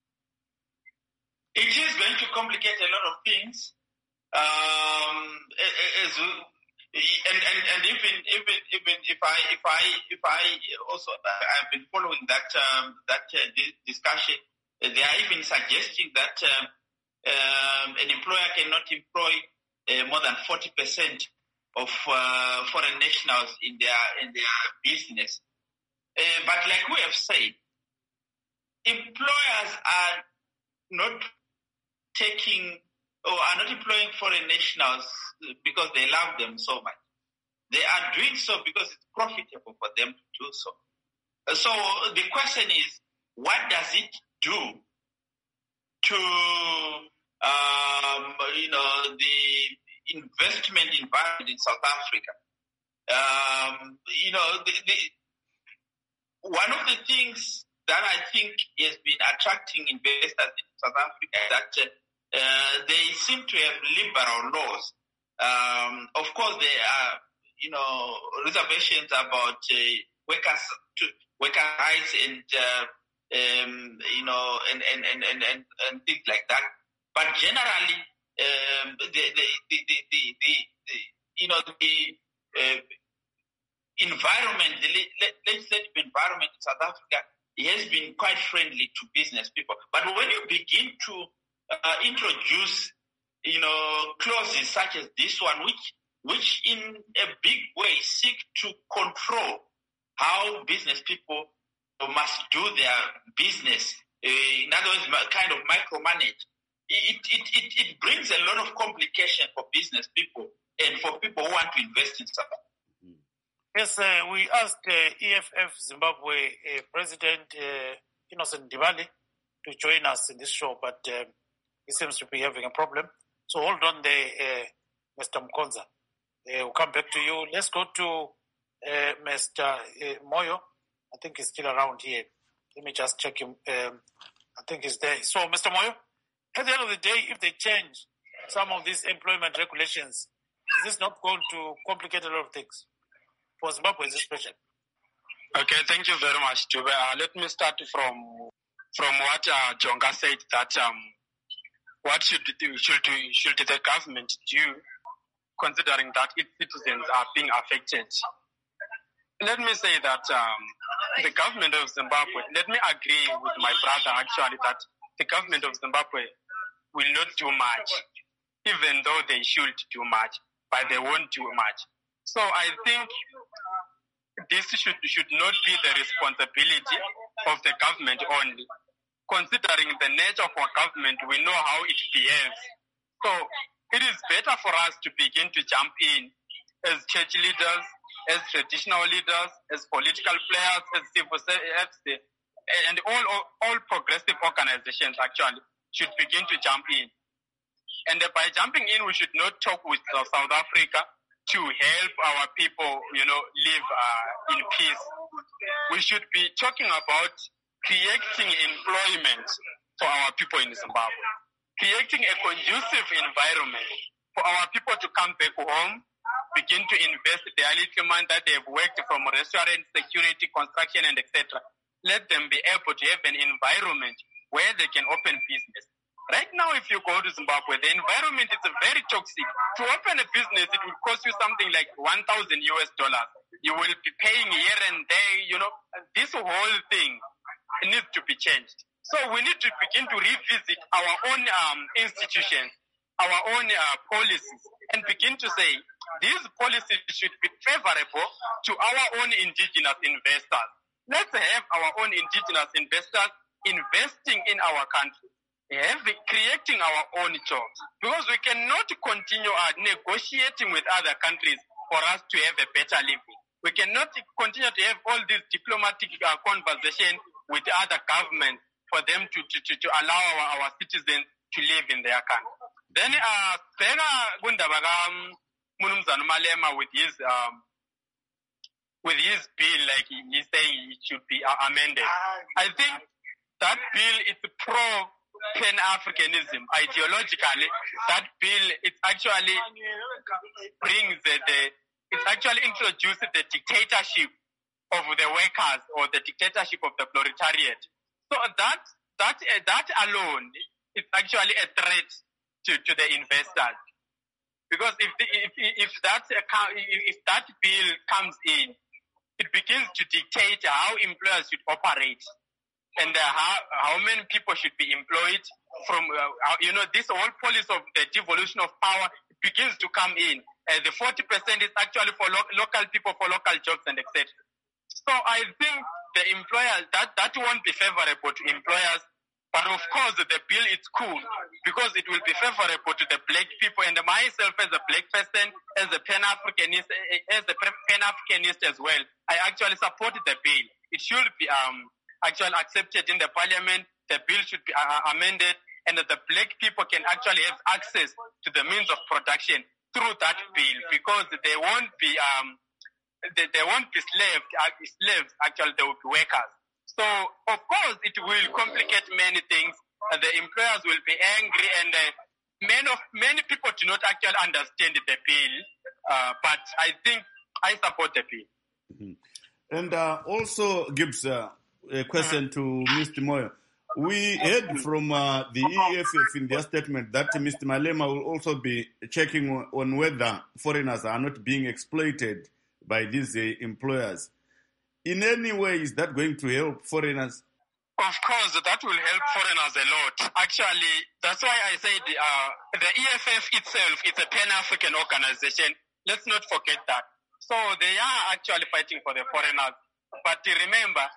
It is going to complicate a lot of things. Um, as, and, and, and even, even, even if I, if I, if I also, I've been following that, um, that uh, discussion. They are even suggesting that um, um, an employer cannot employ uh, more than forty percent of uh, foreign nationals in their in their business. Uh, but like we have said, employers are not taking or are not employing foreign nationals because they love them so much. They are doing so because it's profitable for them to do so. So the question is, what does it do to, um, you know, the investment environment in South Africa? Um, you know, the, the, one of the things that I think has been attracting investors in South Africa that uh, uh, they seem to have liberal laws. Um, of course, there are, you know, reservations about uh, workers to worker rights and uh, um, you know, and and, and, and, and and things like that. But generally, um, the, the, the, the, the, the, the you know the uh, environment, the legislative environment in South Africa, it has been quite friendly to business people. But when you begin to uh, introduce, you know, clauses such as this one, which which in a big way seek to control how business people must do their business, uh, in other words, kind of micromanage, it, it, it, it brings a lot of complication for business people and for people who want to invest in South Africa. Yes, uh, we asked uh, E F F Zimbabwe uh, President uh, Innocent Dibali to join us in this show, but uh, he seems to be having a problem. So hold on there, uh, Mister Mkonza. Uh, we'll come back to you. Let's go to uh, Mister Uh, Moyo. I think he's still around here. Let me just check him. Um, I think he's there. So, Mister Moyo, at the end of the day, if they change some of these employment regulations, is this not going to complicate a lot of things for Zimbabwe especially? Okay, thank you very much, Jube. Uh, let me start from from what uh, Jonga said, that um, what should do, should do, should the government do, considering that its citizens are being affected? Let me say that um, the government of Zimbabwe, let me agree with my brother actually that the government of Zimbabwe will not do much, even though they should do much, but they won't do much. So I think this should should not be the responsibility of the government only. Considering the nature of our government, we know how it behaves. So it is better for us to begin to jump in as church leaders, as traditional leaders, as political players, as civil society, and all, all all progressive organizations actually should begin to jump in. And by jumping in, we should not talk with South Africa to help our people, you know, live uh, in peace. We should be talking about creating employment for our people in Zimbabwe, creating a conducive environment for our people to come back home, begin to invest their little money that they've worked from restaurant, security, construction, and et cetera. Let them be able to have an environment where they can open business. Right now, if you go to Zimbabwe, the environment is very toxic. To open a business, it will cost you something like one thousand U S dollars. You will be paying here and there, you know. This whole thing needs to be changed. So we need to begin to revisit our own um, institutions, our own uh, policies, and begin to say these policies should be favorable to our own indigenous investors. Let's have our own indigenous investors investing in our country, have, creating our own jobs, because we cannot continue uh, negotiating with other countries for us to have a better living. We cannot continue to have all these diplomatic uh, conversations with other governments for them to, to, to, to allow our, our citizens to live in their country. Then, uh, Munumzana Malema with his um, with his bill, like he's saying it should be uh, amended. I think that bill is pro Pan-Africanism. Ideologically, that bill it actually brings the, the it actually introduces the dictatorship of the workers or the dictatorship of the proletariat. So that that uh, that alone is actually a threat to, to the investors. Because if the, if if that if that bill comes in, it begins to dictate how employers should operate and uh, how how many people should be employed. From uh, you know this whole policy of the devolution of power begins to come in. Uh, the forty percent is actually for lo- local people for local jobs and et cetera. So I think the employers that that won't be favorable to employers. But of course, the bill is cool because it will be favorable to the black people and myself as a black person, as a Pan-Africanist, as a Pan-Africanist as well. I actually support the bill. It should be um, actually accepted in the parliament. The bill should be uh, amended and that the black people can actually have access to the means of production through that bill because they won't be, um, they, they won't be slaves, uh, slaves, actually they will be workers. So, of course, it will complicate many things. Uh, the employers will be angry, and uh, many of many people do not actually understand the bill. Uh, but I think I support the bill. Mm-hmm. And uh, also, Gibbs, uh, a question mm-hmm. to Mister Moyo. We heard from uh, the E F F in their statement that Mister Malema will also be checking on whether foreigners are not being exploited by these uh, employers. In any way, is that going to help foreigners? Of course, that will help foreigners a lot. Actually, that's why I said uh, the E F F itself is a Pan-African organization. Let's not forget that. So they are actually fighting for the foreigners. But remember,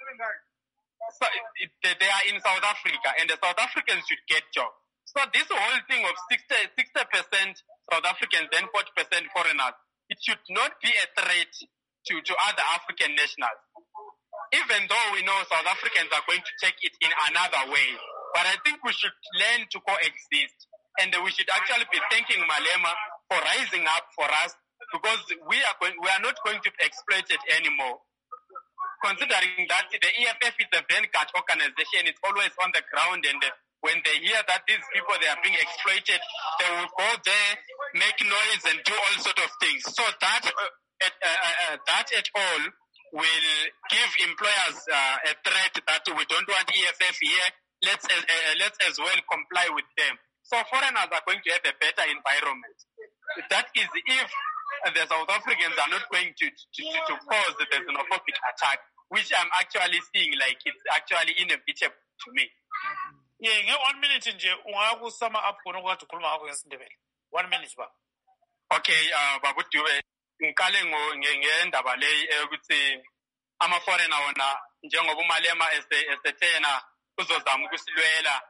so they are in South Africa, and the South Africans should get jobs. So this whole thing of sixty percent South Africans, then forty percent foreigners, it should not be a threat to, to other African nationals. Even though we know South Africans are going to take it in another way. But I think we should learn to coexist. And we should actually be thanking Malema for rising up for us, because we are going, we are not going to be exploited anymore. Considering that the E F F is a vanguard organization, it's always on the ground, and when they hear that these people, they are being exploited, they will go there, make noise, and do all sorts of things. So that, uh, uh, uh, that at all will give employers uh, a threat that we don't want E F F here. Let's uh, uh, let's as well comply with them. So foreigners are going to have a better environment. That is if the South Africans are not going to to, to, to cause the xenophobic attack, which I'm actually seeing like it's actually inevitable to me. Yeah, nge one minute nje ungakusama up khona kwathi ukhuluma ngakho ngesindebele. One minute ba. Okay, uh babu Dube, ngikale ngo ngendaba le ukuthi ama foreigner wona njengoba uMalema esethena uzozama ukusilwela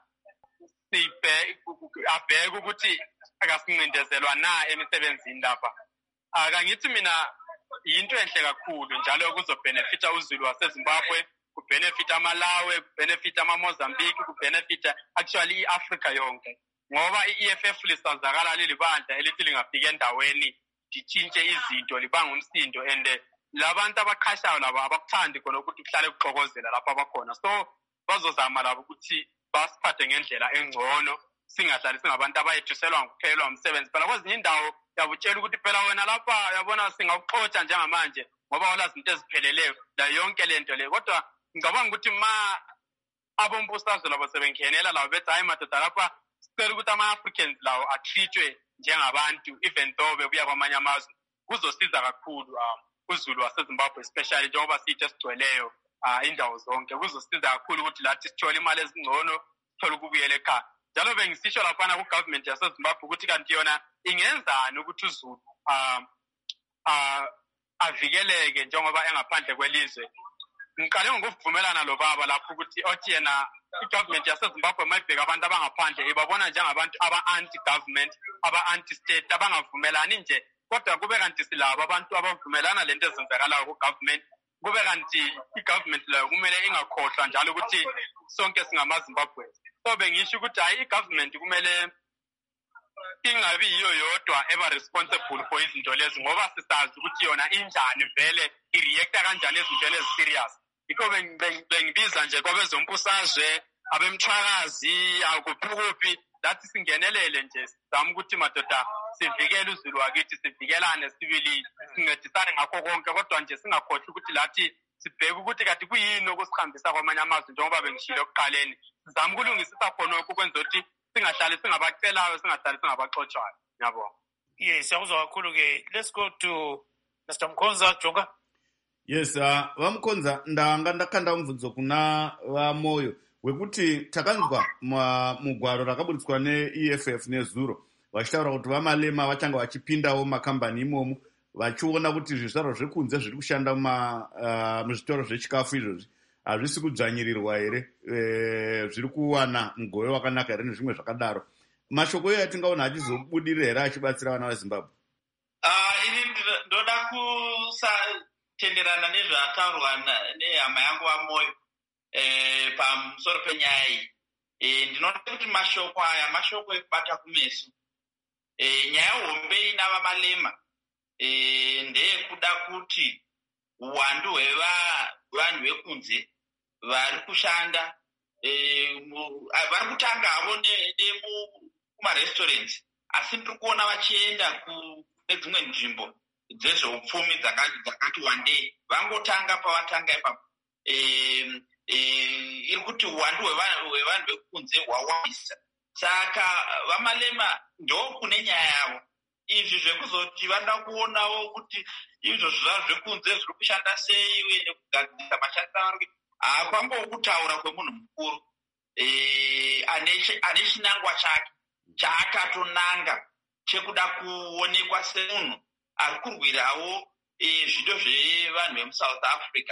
sibe abheke ukuthi akasincindezelwa na emisebenzini lapha. Akangithi mina yinto enhle kakhulu njalo kuzobenefita uZulu waseZimbabwe, kubenefita amaLawi, kubenefita amaMozambique, kubenefita actually iAfrica yonke. Ngoba i-E F F lisazakala lilibandla elithi lingafika endaweni litshintshe izinto libanga umsindo, and labantu abaqhashayo laba abakuthandi khona ukuthi kuhlale kuxokozela lapha abakhona. So bazozama labo ukuthi basiphathe ngendlela engcono, singahlali singabantu abayethuselwa ngokuphelwa umsebenzi. Phela kwezinye indawo yabutshela ukuthi phela wena lapha yabona singakuxotsha njengamanje ngoba wala izinto ezipheleleyo la yonke lento le. Kodwa ngicabanga ukuthi ma abombusazwe labo sebengenela labo bethi hayi madoda lapha sicela ukuthi ama-Africans lawo atrithwe njengabantu even though bebuya kwamanye amazwe, kuzosiza kakhulu um uZulu waseZimbabwe especially njengoba sithi esigcweleyo uh, indawo zonke. Kuzosiza kakhulu ukuthi lathi sithole imali ezingcono, sithole ukubuyela ekhaya. Njalo bengisisho laphana ku-government yaseZimbabwe ukuthi kanti yona ingenzani ukuthi uZulu um, uh, avikeleke njengoba engaphandle kwelizwe. Ngicale ngokuvumelana lo baba lapho ukuthi othi yena i-government yaseZimbabwe mayibheka abantu abangaphandle ibabona njengabantu aba-anti-government, aba-anti-state, abangavumelani nje. Kodwa kube kanti silabo abantu abavumelana lento ezenzakalayo ku-government, kube kanti i-government layo kumele ingakhohlwa njalo ukuthi sonke singamaZimbabwe. So bengisho ukuthi hayi i-government kumele ingabi yiyo yodwa eba responsible for izinto lezi, ngoba sisazi ukuthi yona injani vele i-reacta kanjani ezintweni ezi-serious. Yikho bengibiza nje kwabezombusazwe, abemthwakazi, akuphi lathi singenelele nje sizama ukuthi madoda sivikele uZulu wakithi, sivikelane sibili, sincedisane ngakho konke, kodwa nje singakhohlwa ukuthi lathi sibheke ukuthi kati kuyini okusihambisa kwamanye amazwe njengoba bengishilo ekuqaleni. Sizama ukulungisisa khona ukwenza ukuthi singahlali singabacelayo, singahlali singabaxotshayo. Ngiyabonga. Yes, siyakuzwa kakhulu ke. Let's go to Mister Mkhonza Jonga. Yes, uh, vamkonza ndanga ndakanda mubvunzo kuna vaMoyo wekuti takanzwa mugwaro rakaburitswa ne-E F F nezuro vachitaura kuti vaMalema vachanga vachipindawo makambani imomo vachiona kuti zvizvaro zvekunze zviri kushanda muzvitoro uh, zvechikafu izvozvi hazvisi kudzvanyirirwa here, e, zviri kuwana mugove wakanaka here nezvimwe zvakadaro. Mashoko iyoyo atingaona achizobudirira here achibatsira vana veZimbabwe? Uh, ini ndoda kusatenderana nezvataurwa nehama yangu vaMoyo eh, pamusoro penyaya iyi. Eh, ndinoda kuti mashoko aya mashoko ekubata kumeso. Eh, nyaya hombe ina vaMalema eh, ndeyekuda kuti uwandu hwevanhu vekunze vari kushanda vari kutanga havo kumarestaurants, asi ndiri kuona vachienda kune dzimwe nzvimbo dzezveupfumi dzakati wandei. Vangotanga pavatanga ipapo, iri kuti uwandu hwevanhu vekunze hwawandisa. Saka vaMalema ndo kune nyaya yavo. Izvi zvekuzoti vanoda kuonawo kuti izvo zvavo zvekunze zviri kushanda sei uye nekugadzirisa mashandiro aro, hapangokutaura kwemunhu mukuru ane chinangwa chake chaakatonanga chekuda kuonekwa semunhu ari kurwirawo zvido zvevanhu vemuSouth Africa,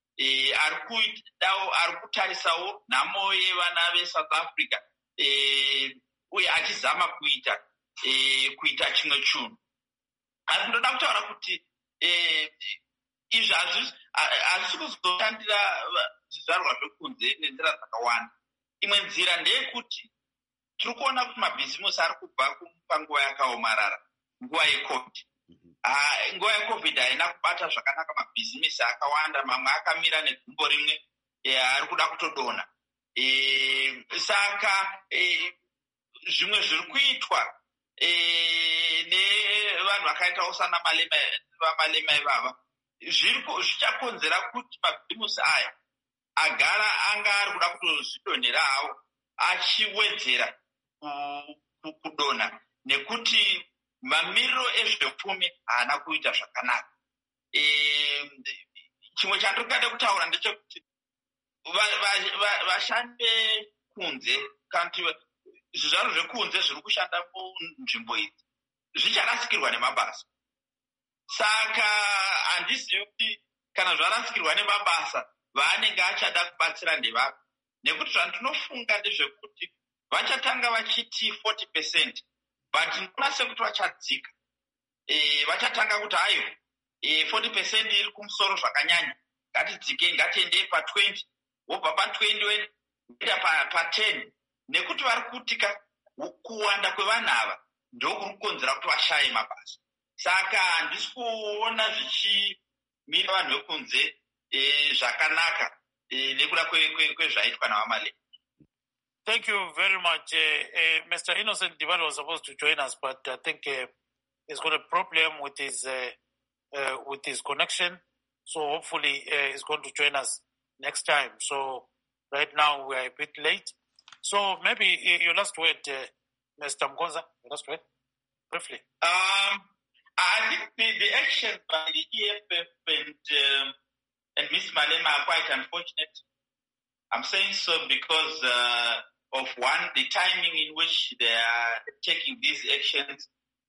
ari kutarisawo nhamo yevana veSouth Africa uye achizama kuita kuita chimwe chinhu. Asi ndoda kutaura kuti izvi hazvisi kuzoshandira zvizvarwa zvekunze nenzira dzakawanda. Imwe nzira ndeyekuti tiri kuona kuti mabhizimusi ari kubva panguva yakaomarara, nguva yeCovid. Nguva yeCovid haina kubata zvakanaka mabhizimusi akawanda, mamwe akamira negumbo rimwe, ari kuda kutodonha. Saka zvimwe zviri kuitwa nevanhu vakaitawo sana vaMalema ivava zvichakonzera kuti mabhizimusi aya agara anga ari kuda kutozvidonhera hawo achiwedzera kudonha, nekuti mamiriro ezveupfumi haana kuita zvakanaka. Chimwe chandingada kutaura ndechekuti vashandi vekunze kana kuti zvizvaro zvekunze zviri kushanda munzvimbo idzi zvicharasikirwa nemabasa. Saka handizivi kuti kana zvarasikirwa nemabasa vaanenge achada kubatsira ndevapi, nekuti zvandinofunga ndezvekuti vachatanga vachiti forty percent, but ndinoona sekuti vachadzika. Vachatanga kuti hayo forty percent iri kumusoro zvakanyanya, ngatidzike, ngatiendei patwenty, wobva patwenty woenda paten, nekuti vari kutika kuwanda kwevanhu ava ndokuri kukonzera kuti vashaye mabasa. Saka handisi kuona zvichimira vanhu vekunze zvakanaka nekuda kwezvaitwa navaMalema. Thank you very much. Uh, uh, Mister Innocent Dibane was supposed to join us, but I think uh, he's got a problem with his uh, uh, with his connection. So hopefully uh, he's going to join us next time. So right now we are a bit late. So maybe your last word, uh, Mister Mkonza, your last word, briefly. Um, I think the, the action by the E F F and um, and Miss Malema are quite unfortunate. I'm saying so because uh, of one, the timing in which they are taking these actions.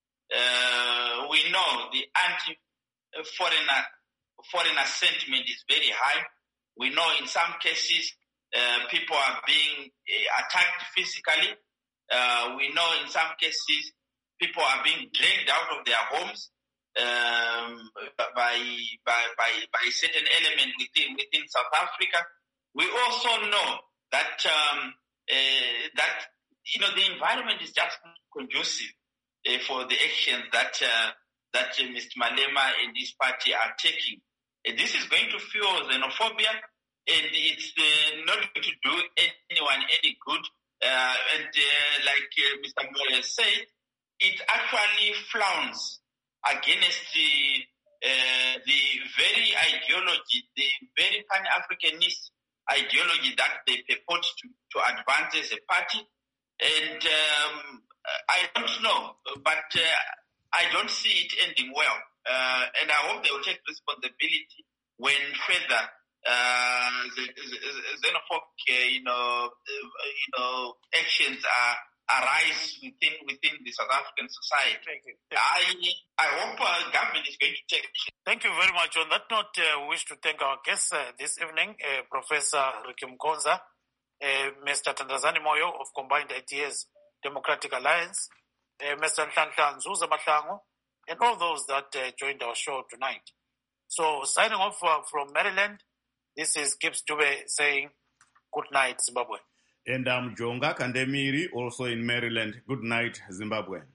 Uh, we know the anti-foreigner foreigner sentiment is very high. We know in some cases uh, people are being uh, attacked physically. Uh, we know in some cases people are being dragged out of their homes um, by, by by by certain elements within within South Africa. We also know that um, uh, that you know the environment is just conducive uh, for the actions that uh, that uh, Mister Malema and his party are taking. Uh, this is going to fuel xenophobia, and it's uh, not going to do anyone any good. Uh, and uh, like uh, Mister Moore said, it actually flaunts against the uh, the very ideology, the very pan-Africanist ideology that they purport to, to advance as a party. And um, I don't know, but uh, I don't see it ending well. Uh, and I hope they will take responsibility when further uh, the, the, the xenophobic, uh, you know, uh, you know, actions are arise within within the South African society. Thank you. Thank you. I I hope uh, government is going to take action. Thank you very much. On that note, uh, we wish to thank our guests uh, this evening, uh, Professor Ricky Mkonza, uh, Mister Thandazani Moyo of Combined Ideas Democratic Alliance, uh, Mister Nhlanhla Nzuza Mahlangu, and all those that uh, joined our show tonight. So, signing off uh, from Maryland, this is Gibbs Dube saying good night, Zimbabwe. And I'm Jonga Kandemiri, also in Maryland. Good night, Zimbabwe.